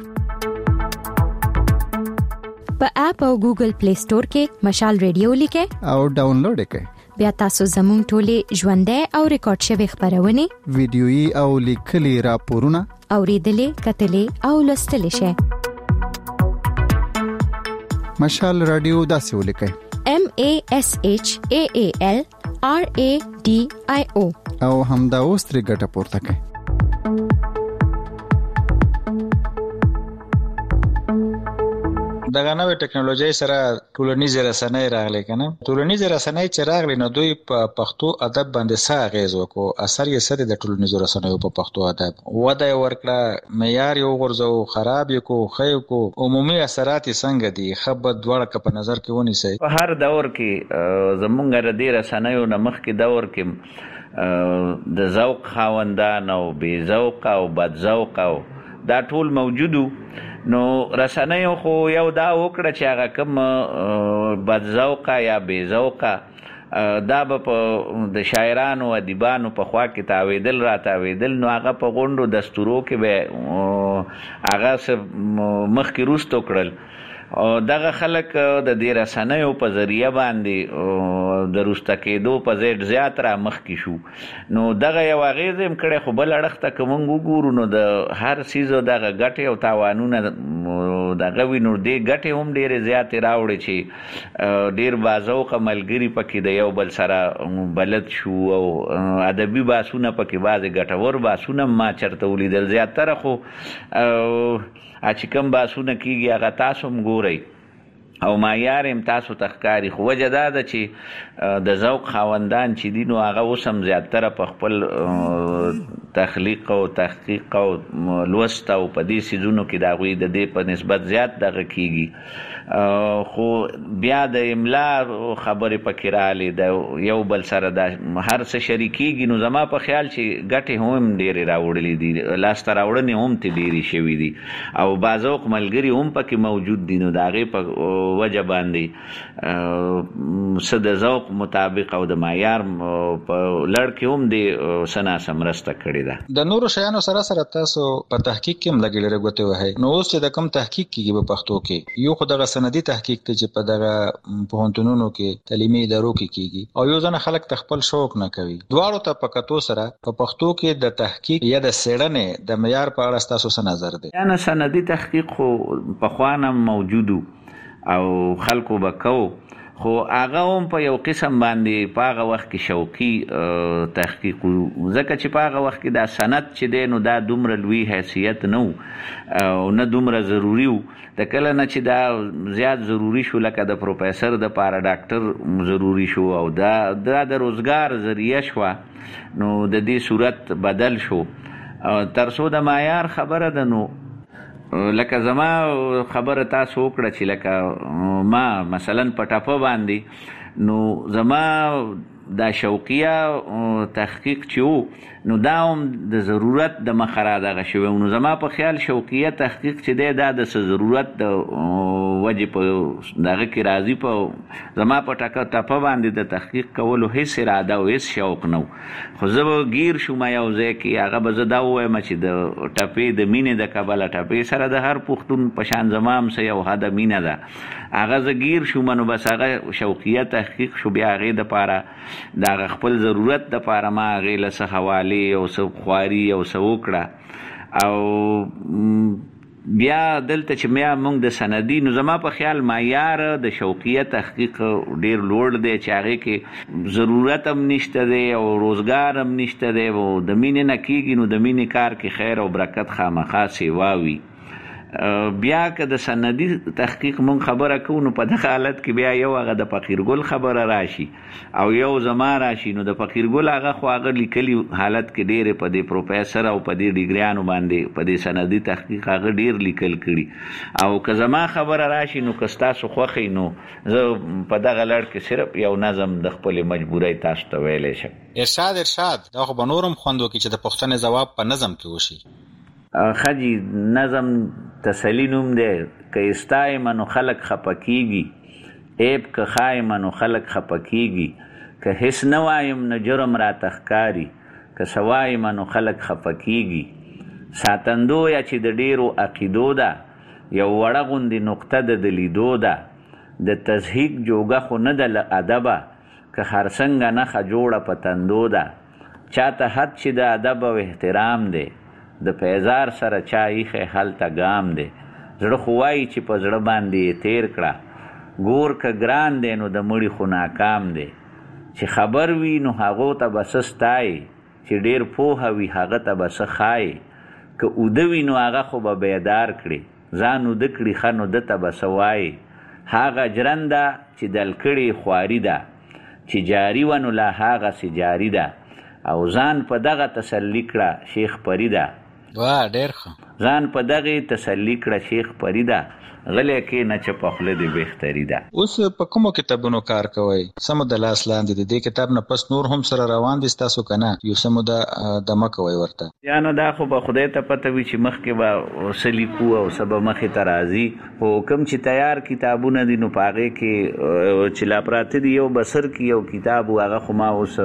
په اپ او ګوګل پلی سٹور کې مشال ریډیو لیکه او ډاونلوډ یې کړئ بیا تاسو زموږ ټولې ژوندۍ او ریکارډ شوی خبرونه ویډیويي او لیکلي راپورونه اوریدلې کتلې او لوستلې شئ مشال رادیو داسې ولیکئ MASHAALRADIO او همدا اوس ترې ګټه پورته کړئ دغه نوې ټکنالوژي سره ټولنیز رسنۍ راغلي کنه ټولنیز رسنۍ چې راغلي نو دوی په پښتو ادب باندې څه اغیز وکړو اثر یې څه د ټولنیز رسنیو په پښتو ادب وده ورکړه معیار یو غرزو خراب یې کو خیو کو عمومي اثرات څنګه دي خبر دواړه په نظر کې ونیسي په هر دور کې زمونږ د رسنیو نمخ کې دور کې د ذوق خاوندان او بے ذوق او بد ذوق او دا ټول موجودو نو رسنیو خو یو دا وکړه چې هغه کوم بد ذوق یا بے ذوق دا په د شاعرانو او ادیبانو په خوا کې تاویدل نو هغه په غونډو دستورو کې به هغه مخ کې روستو کړل او دغه خلک د دې رسنیو په ذریعہ باندې د روسته کېدو په زیات را مخ کې شو نو دغه یو اغیز هم کړي خو بل اړخ ته کوم وګورو نو د هر سیزو دغه ګټه او تاوانونه دغه وینو دې ګټه هم ډېر زیات راوړي چې ډېر بازوقه ملګری پکې د یو بل سره بلد شو او ادبي باسونه پکې بعض ګټور باسونه ما چرته ولیدل زیاتره خو چې کوم باسونه کیږي هغه تاسو هم ګورئ او معیار هم تاسو تخکاری خو وجه دا ده چې د ذوق خاوندان چې دي نو هغه اوس هم زیاتره په خپل تخلیق او تحقیق او لوست او په دې سیزونو کې د هغوی د دې په نسبت زیات دغه کیږي خو بیا د املا خبرې پکې رالې د یو بل سره دا هر څه شریکېږي نو زما په خیال چې ګټې هم ډېرې راوړلې دي لاسته راوړنې هم ترې ډېرې شوي دي او بازوق ملګري هم پکې موجود دي نو د هغې په وجه باندې څه د ذوق مطابق او د معیار په لړ کې هم د څه ناسه مرسته کړې ده. د نورو شیانو سره سره تاسو په تحقیق کې هم لګېدلې ګوتې وهئ نو اوس چې د کوم تحقیق کېږي په پښتو کې یو خو دغه سندي تحقیق ته چې په دغه پوهنتونونو کې تعلیمي ادارو کې کېږي او یو ځنه خلک ته خپل شوق نه کوي دواړو ته په کتو سره په پښتو کې د تحقیق یا د څېړنې د معیار په اړه ستاسو څه نظر دی؟ یعنې سندي تحقیق خو پخوا نه موجود او خلکو به کوو خو هغه هم په یو قسم باندې په هغه وخت کې شوقي تحقیق ځکه چې په هغه وخت کې دا سند چې دی نو دا دومره لوی حیثیت نه او نه دومره ضروري و د کله نه چې دا زیات ضروري شو لکه د پروفیسر د پاره ډاکټر ضروري شو او دا د روزګار ذریعه شوه نو د دې صورت بدل شو تر څو د معیار خبره ده نو لکه زما خبره تاسو وکړه چې لکه ما مثلا په ټپه باندې نو زما دا شوقیه تحقیق چې و نو دا هم د ضرورت د مخه را دغه شوی نو زما په خیال شوقیه تحقیق چې دی دا د ضرورت د وجې په دغه کې راځي په زما په ټپه باندې د تحقیق کولو هیڅ اراده او هیڅ شوق نه خو زه به ګیر شوم یو ځای کې هغه به زه دا ووایم چې د ټپې د مینې د کبله ټپې سره د هر پښتون په شان زما هم څه یو حده مینه ده هغه زه ګیر شوم نو بس هغه شوقیه تحقیق شو بیا هغې دپاره د هغه خپل ضرورت دپاره ما هغې له څه حوالې او څه خواري او څه وکړه او بیا دلته چې بیا موږ د سندي نو زما په خیال معیار د شوقیه تحقیق ډېر لوړ دی چې هغې کې ضرورت هم نشته دی او روزګار هم نشته دی او د مینې نه کېږي نو د مینې کار کې خیر او برکت خامخا سیوا وي بیا که د سندي تحقیق مونږ خبره کوو نو په دغه حالت کې بیا یو هغه د فقیرګل خبره راشي او یو زما راشي نو د فقیرګل هغه خو هغه لیکلي حالت کې ډېرې په دې پروفیسر او په دې ډیګریانو باندې په دې سندي تحقیق هغه ډېر لیکل کړي او که زما خبره راشي نو که ستاسو خوښې نو زه په دغه لړ کې صرف یو نظم د خپلې مجبورۍ تاسو ته ویلی شم. ارشاد دا خو به نور هم خوند وکړي چې د پوښتنې ځواب په نظم کې وشي. خجی نظم تسلی نوم دی که استایم نو خلق خپه کیږي عیب که خایم نو خلق خپه کیږي که هیڅ نه وایم نو جرم را تخکاری که سوایم نو خلق خپه کیږي ساتندو یا چې د ډیرو عقیدو ده یو وړه غوندې نقطه د لیدو ده د تضحیق جوګه خو نه ده له ادبه که هرڅنګه نښه جوړه په تندو ده چاته حد چې د ادب او احترام دی د پیزار سره چا ایښی هلته ګام دی زړه خو وایي چې په زړه باندې تیر کړه ګور که ګران دی نو د مړي خو ناکام دی چې خبر وي نو هغو ته به څه ستایي چې ډېر پوهه وي هغه ته به څه ښایي که اوده وي نو هغه خو به بیدار کړي ځان اوده کړي ښه نو ده ته به څه وایي هغه جرنده چې دل کړې خواري ده چې جاري وه نو لا هغسې جاري ده او ځان په دغه تسلي کړه شیخ پریده ډېر ښه ځان په دغې تسلي کړه شیخ پریده غلی کښېنه چې په خوله دې بهتري ده. اوس په کومو کتابونو کار کوئ؟ څه موده لاس لاندې د دې کتاب نه پس نور هم سره روان دي ستاسو که نه یو څه موده دمه کوئ ورته؟ یا نو دا خو به خدای ته پته وي چې مخکې به څه لیکو او څه به مخې ته راځي خو کوم چې تیار کتابونه دي نو په هغې کې چې لا پراته دي یو بسر کې یو کتاب و هغه خو ما اوس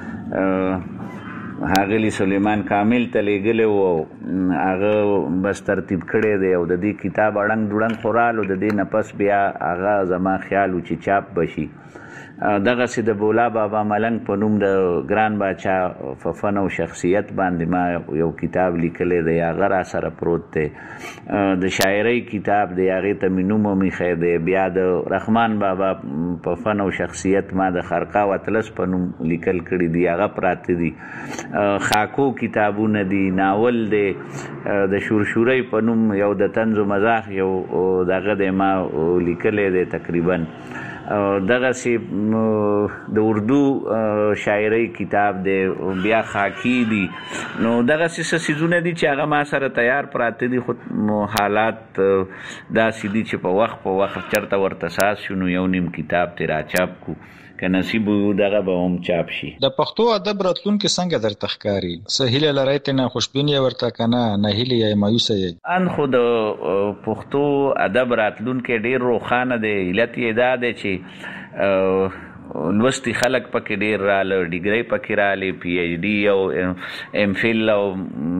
ښاغلي سلیمان کامل ته لیږلی و هغه بس ترتیب کړی دی او د دې کتاب اړنګ دوړنګ خو رالو د دې نه پس بیا هغه زما خیال و چې چاپ به شي دغه سي د بولا بابا ملنګ په نوم د ګران باچا ففن او شخصیت باندې ما یو کتاب لیکلی دی، هغه را سره پروت دی. د شاعرۍ کتاب دی، هغې ته مې نوم ومیښی دی. بیا د رحمان بابا په فن او شخصیت ما د خرقه وطلس په نوم لیکل کړي دي، هغه پراته دي. خاکو کتابونه دي، ناول دی، د شورشورۍ په نوم یو د طنز و مزاح یو دغه دی ما لیکلی دی تقریبا. دغه سی د اردو شاعرۍ کتاب دی، بیا خاکی دی. نو دغه سی سیزونه دي چې هغه ما سره تیار پراته دي، خو حالات داسې دي چې په وخت چرته ورته ساز شو نو یو نیم کتاب تی را چاپ کو، که نصیب دغه به هم چاپ شي. د پښتو ادب راتلونکي څنګه درته ښکاري؟ څه هیله لرئ ترې خوشبین یې ورته که نه ناهیلې یا مایوسه یې؟ ان خو د پښتو ادب راتلونکی ډېر روښانه دی. علت یې دا دی چې لوستي خلک پکې ډېر راله، ډیګرۍ پکې رالی، پی ایچ ډي او ام فل او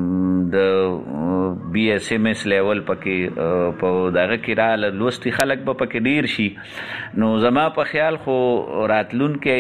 د بی ایس ایم ایس لیول پکې په دغه کې راله، لوستي خلک به پکې ډېر شي. نو زما په خیال خو راتلونکی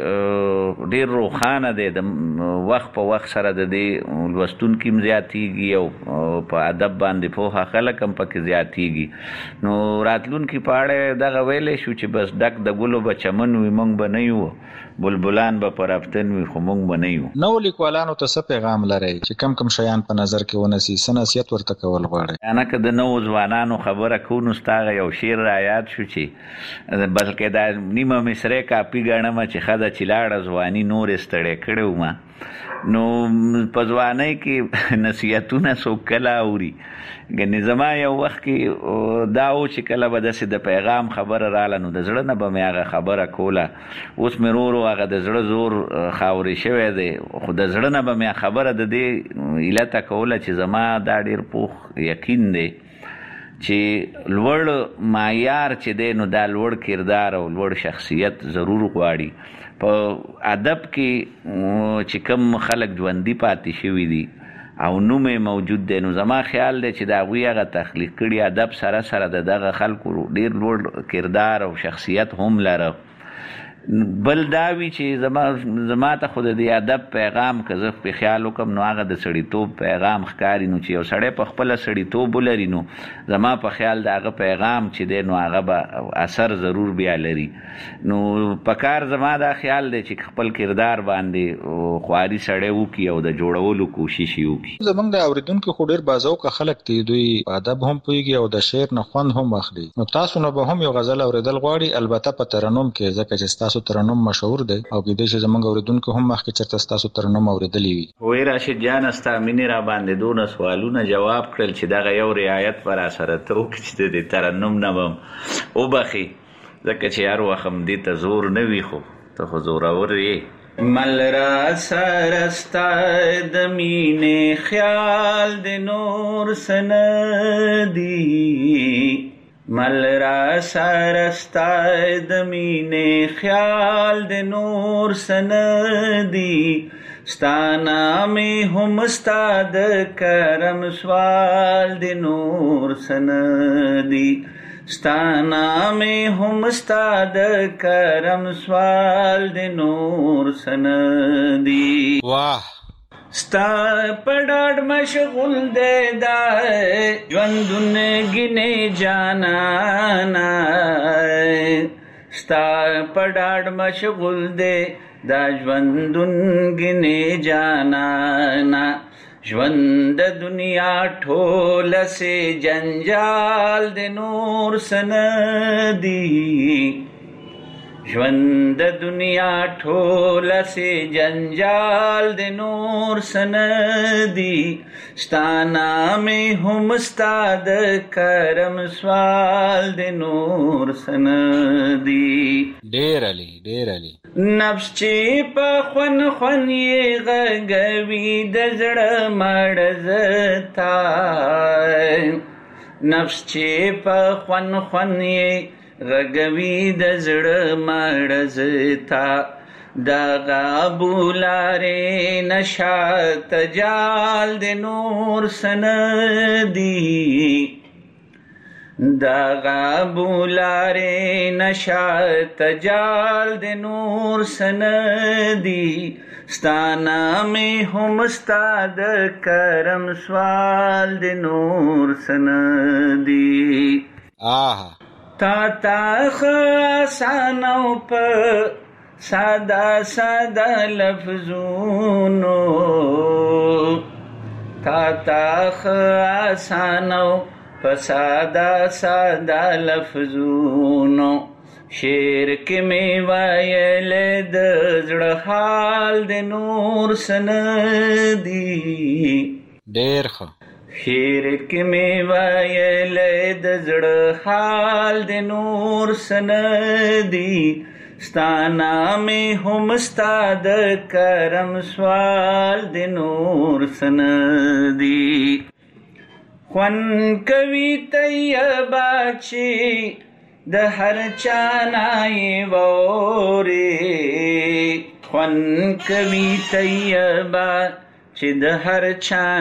ډېر روښانه دی. د وخت په وخت سره د دې لوستونکي هم زیاتېږي او په ادب باندې پوهه خلک هم پکې زیاتېږي. نو راتلونکي په اړه دغه ویلی شو چې بس ډک د ګلو به چمن وي، موږ به نه یو، بلبلان به په رفتن وي، خو موږ به نه یو. نو لیکوالانو ته څه پیغام لرئ چې کم شیان په نظر کې ونیسي، څه نصیحت ورته کول غواړئ؟ نه که د نوو ځوانانو خبره کوو نو ستا هغه یو شعر را یاد شو چې بلکې دا نیمه مصرۍ کاپي ګڼمه چې ښه ده چې لاړه ځواني نورې ستړی کړی ومه. نو په ځوانۍ کې نصیحتونه څوک کله اوري؟ ګنې زما یو وخت کې دا و چې کله به داسې د پیغام خبره راله نو د زړه نه به مې هغه خبره کوله. اوس مې ورو هغه د زړه زور خاورې شوی دی، خو د زړه نه به مې خبره د دې علته کوله چې زما دا ډېر پوخ یقین دی چې لوړ معیار چې دی نو دا لوړ کردار او لوړ شخصیت ضرور غواړي. په ادب کې چې کوم خلک ژوندي پاتې شوي دي او نوم یې موجود دی، نو زما خیال دی چې د هغوی هغه تخلیق کړي ادب سره سره د دغه خلکو ډېر لوړ کردار او شخصیت هم لره. بل دا وي چې زما ته خو د دې ادب پیغام که زه په خیال وکړم نو هغه د سړیتوب پیغام ښکاري. نو چې یو سړی په خپله سړیتوب ولري نو زما په خیال د هغه پیغام چې دی نو هغه به اثر ضرور بیا لري. نو په کار زما دا خیال دی چې خپل کردار باندې خواري سړی وکړي او د جوړولو کوشش یې وکړي. زمونږ د اورېدونکو خو ډېر بازوقه خلک دي، دوی په ادب هم پوهېږي او د شعر نه خوند هم اخلي. نو تاسو نه به هم یو غزل اورېدل غواړي، البته په ترنم کې، ځکه چې ستاسو ترنم مشهور دی او کېدای شي زمونږ اورېدونکو هم مخکې چېرته ستاسو ترنم اورېدلی وي. وایي راشد جانه ستا مینې را باندې دونه سوالونه جواب کړل چې دغه یو رعایت به را سره ته وکړي چې د دې ترنم نه به هم وبخي، ځکه چې هر وخت هم دې ته زور نه وي، خو ته خو زورور یې. مل را سره ستا د مینې خیال د نور څه نه دي، مل را سره ستا د مینې خیال د نور څه نه دي، ستا نامې هم ستا د کرم سوال د نور څه نه دي، ستا نامې هم ستا د کرم سوال د نور څه نه دي. واه ستا پډاډ مشغول دی دا ژوندون ګینې جانانا، ستا پډاډ مشغول دی دا ژوندون ګینې جانانا، ژوند د دنیا ټوله سي جنجال د نور څه نه دي، ژوند د دنیا ټوله سي جنجال د نور څه نه دي، ستا نامې هم ستا د کرم سوال د نور څه نه دي. ډېر علي ډېر علي. نفس چې په خون خون یې غږوي د زړه مړ زتا، نفس چې په خون خون یې غږوي د زړه مړ زتا، دغه بولارې نشاط جال د نور څه نه دي، دا بولاره نشات جال د نور سندی ستانا میں هم استاد کرم سوال د نور سندی تا خسانو په سادا سادا لفظونو تا خسانو په سادا سادا لفظونو شعر کې می وایل د زړه حال د نور سندي ډېر ښه شعر کې می وایل د زړه حال د نور سندي ستانا می هم استاد کرم سوال د نور سندي خوان کوي طیبا چی د هر چانای ووري خوان کوي طیبا چی د هر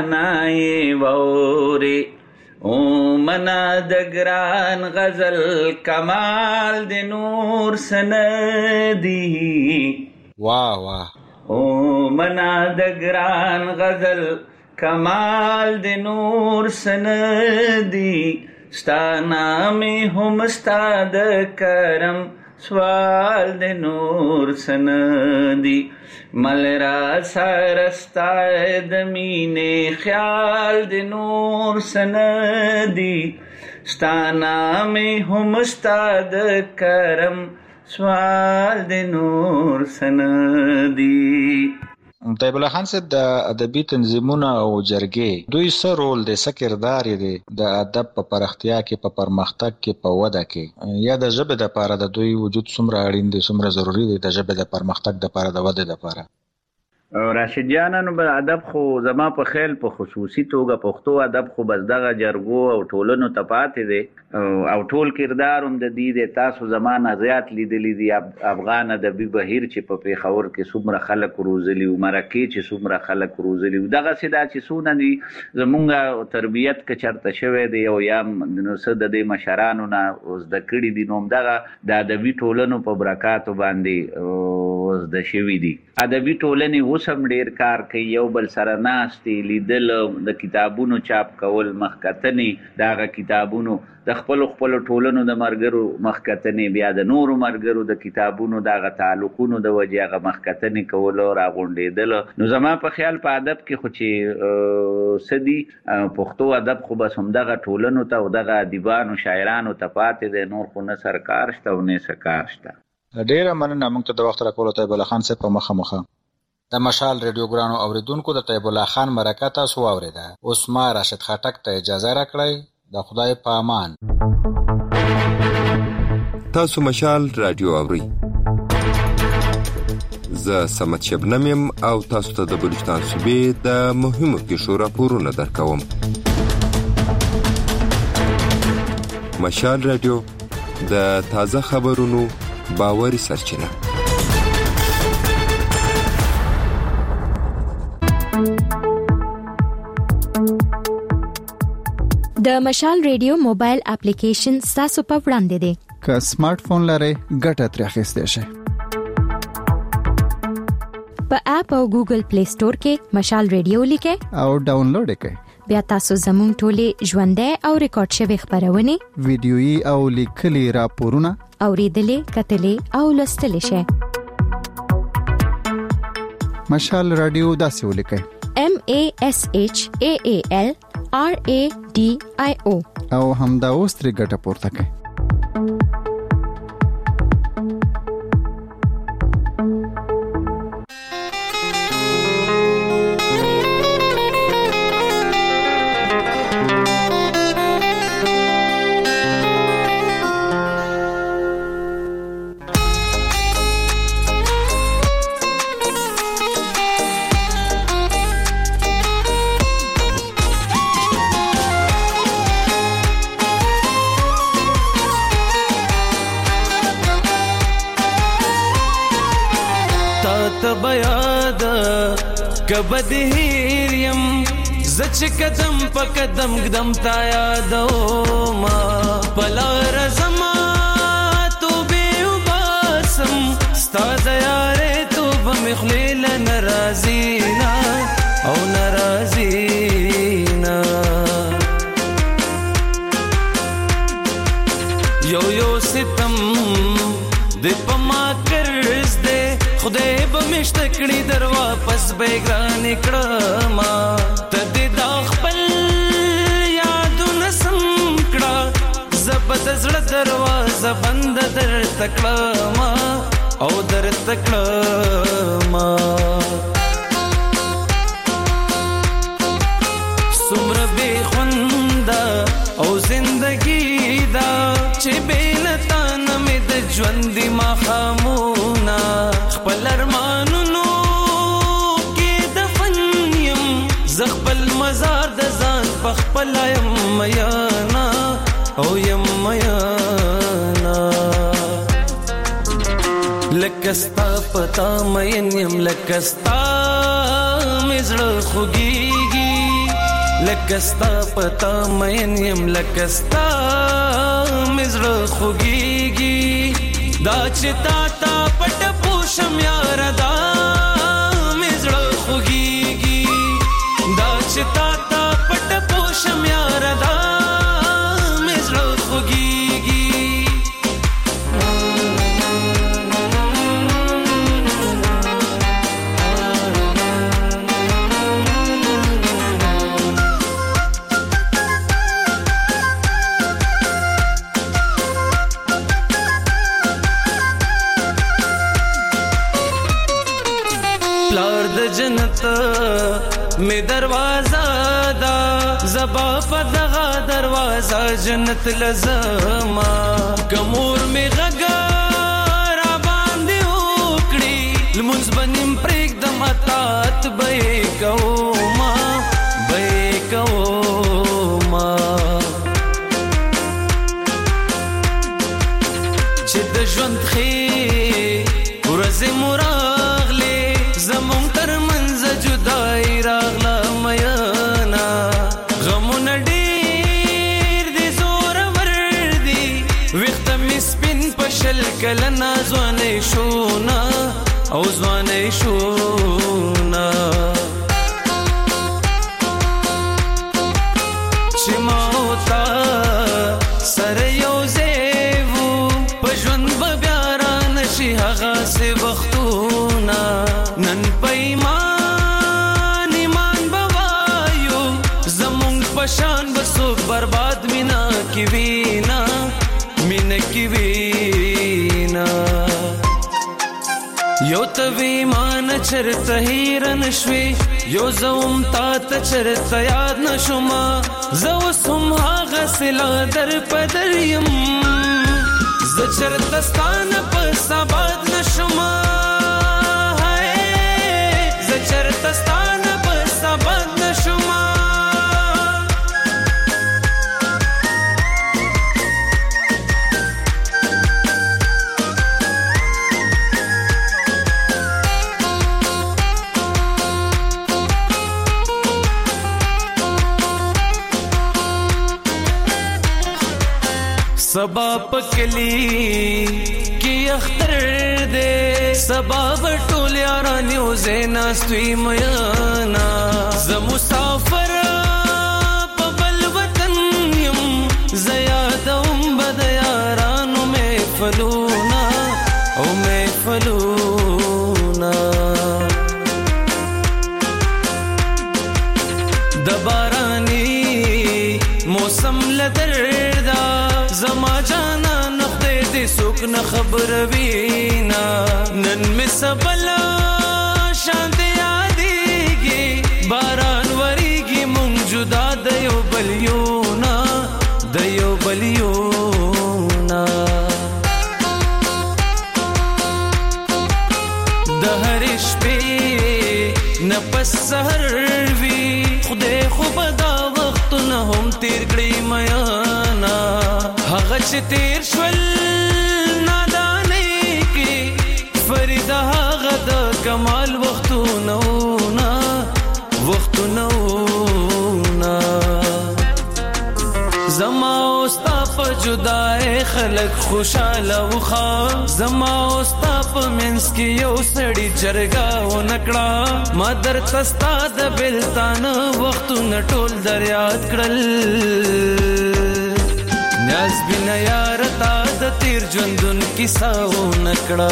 چانای ووري او منا د ګران غزل کمال د نور سندي واه واه او منا د ګران غزل کمال د نور سندي ستانا میں هم استاد کرم سوال د نور سندي مل را سرستا د مینه خیال د نور سندي ستانا میں هم استاد کرم سوال د نور سندي طیب الله خان صاحب د ادبي تنظیمونه او جرګې دوی څه رول دی، څه کردار دی د ادب په پراختیا کې، په پرمختګ کې، په وده کې، یا د ژبې دپاره د دوی وجود څومره اړین دی، څومره ضروري دی د ژبې د پرمختګ دپاره، د ودې دپاره؟ راشد جانانو به ادب خو زما په خیال په خصوصي توګه پښتو ادب خو بس دغه جرګو او ټولنو ته پاتې دی او ټول کردار هم د دې د تاسو زمانه زیات لیدلی دی. افغان ادبي بهیر چې په پیښور کې څومره خلک روزلي او مرکې چې څومره خلک روزلي دغه سدا چې سونه دي زمونږ تربیت کې چرته شوی دی او یا نو څه د دې مشرانو نه زده کړي دي نو دغه د ادبي ټولنو په برکاتو باندې زده شوي دي. ادبي ټولنې اوسم ډیر کار کوي، یو بل سره ناستې لیدل، د کتابونو چاپ کول، مخکتنې دغه کتابونو د خپل ټولنو د مرګرو مخکتنې، بیا د نورو مرګرو د کتابونو دغه تعلقونو د وجې هغه مخکتنې کول او راغونډېدل. نو زما په خیال په ادب کې خو چې سدي پښتو ادب خو بس همدغه ټولنو ته او دغه ادیبانو شاعرانو ته پاتې دی، نور خو نه سرکار شته او نه سکار شته. ډیره مننه موږ ته د وخت راکولو طیب الله خان صاحب په مخه د مشال ریډیو ګرانو اوریدونکو د طیب الله خان مرکه تاسو واوریده. اوس ما راشد خټک ته اجازه راکړئ. د خدای په امان. تاسو مشال رادیو اورئ. زه سمت شبنم یم او تاسو ته د بلوچستان صوبې د مهمو پیښو راپورونه درکوم. مشال رادیو د تازه خبرونو باوري سرچینه. د مشال ریډیو موبایل اپلیکیشن تاسو په وړاندې دی. که سمارټ فون لرئ ګټه ترې اخیستی شئ. په اپ او ګوګل پلی سٹور کې مشال ریډیو لیکئ او ډاونلوډ کړئ. بیا تاسو زموږ ټولې ژوندۍ او ریکارډ شوی خبرونه، ویډیويي او لیکلي راپورونه اوریدلې، کتلې او لوستلې شئ. مشال رادیو داسې ولیکئ: MASHAAL RADIO او همدا اوس ترې ګټه پورته کړئ. کبد هیریم زچ قدم په قدم قدم تا یادو ما پلا رزما تو به وباسم ستاد یاره تو بمخلیل ناراضینا او ناراضینا یو ستم د پما کرز دے خدای بمشتکړي در واپس بیگران کړما تد د خپل یادونه سم کړه زبد زړه دروازه بند در تکړما او در تکړما سمر به خوندا او زندگی دا چې بینتا نمې د ژوند ما خامونا خپل ارمانونو کې دفن یم زخپل مزار د ځان په خپل یم میانا او یم میانا لکستا پتا مین یم لکستا مزړه خوږیږي لکستا پتا مین یم لکستا مزړه خوږیږي دا چې تا تا پټ پوشم یار دا مزړه خوږیږي دا چې تا تا پټ پوشم یار دا مزړه خوږیږي جنت میں دروازہ دا زبا پدغا دروازہ جنت لزما کمور میں غگا را باندې وکړي لمونځ بنیم پریک دم اتات بے کوما چې د ژوند خې ورځې مراغله زمون تر منځ جدای راغلا میانا غمون ډیر دي زور ور دي وخت می سپین پشل کلنا ځوانې شونا او ځوانې شونا چې ما وتا سره یو زیو پښون به بیا را نشي هغه سه وختونه نن پیمان ایمان بوایو زمون پشان بسو برباد مینا کی وینا یو توی مان چرته هیرن شوی یو زوم تا ته چرته یاد نشوما زو سم هغه سلا در پدریم ز چرته ستان په سباد نشوما چرتستان بسبد نشما सबा पकली की अख्तर दे सबा बटोल यारानियो ज़ेना स्वी मयाना ज़ मुसाफर पबल वतन यम ज़यादम बद यारानु में फलूना ओ में फलूना दबारानी मौसम लदरदा زما جانا نخدے دے سوک نہ خبر وینا نن میں سبلا شانت یادیگی باران وریگی مونگ جدا دیو بلیونا دہرش پہ نپس سہر وی خدے خوب دا وقت نہ ہم تیر گڑی میانا هغه تیر شول نادانه کې فرید هغه د کمال وختونه زما اوستا په جدای خلک خوشاله وخا زما اوستا په منس کې یو سړی چرګا و نکړه ما درته ستا د بلتان وختونه ټول دریاد کړل نیاز بنا یار تا د تیر ژوندون کیسه و نکړه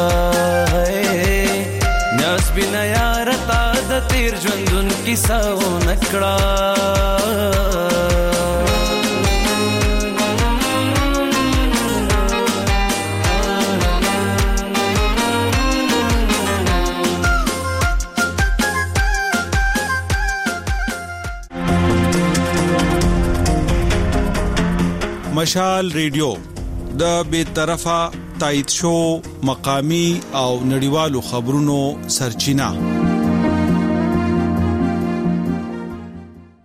نیاز بنا یار تا د تیر ژوندون کیسه و نکړه مشال ریډیو د بیطرفه تایید شو مقامی او نړیوالو خبرونو سرچینه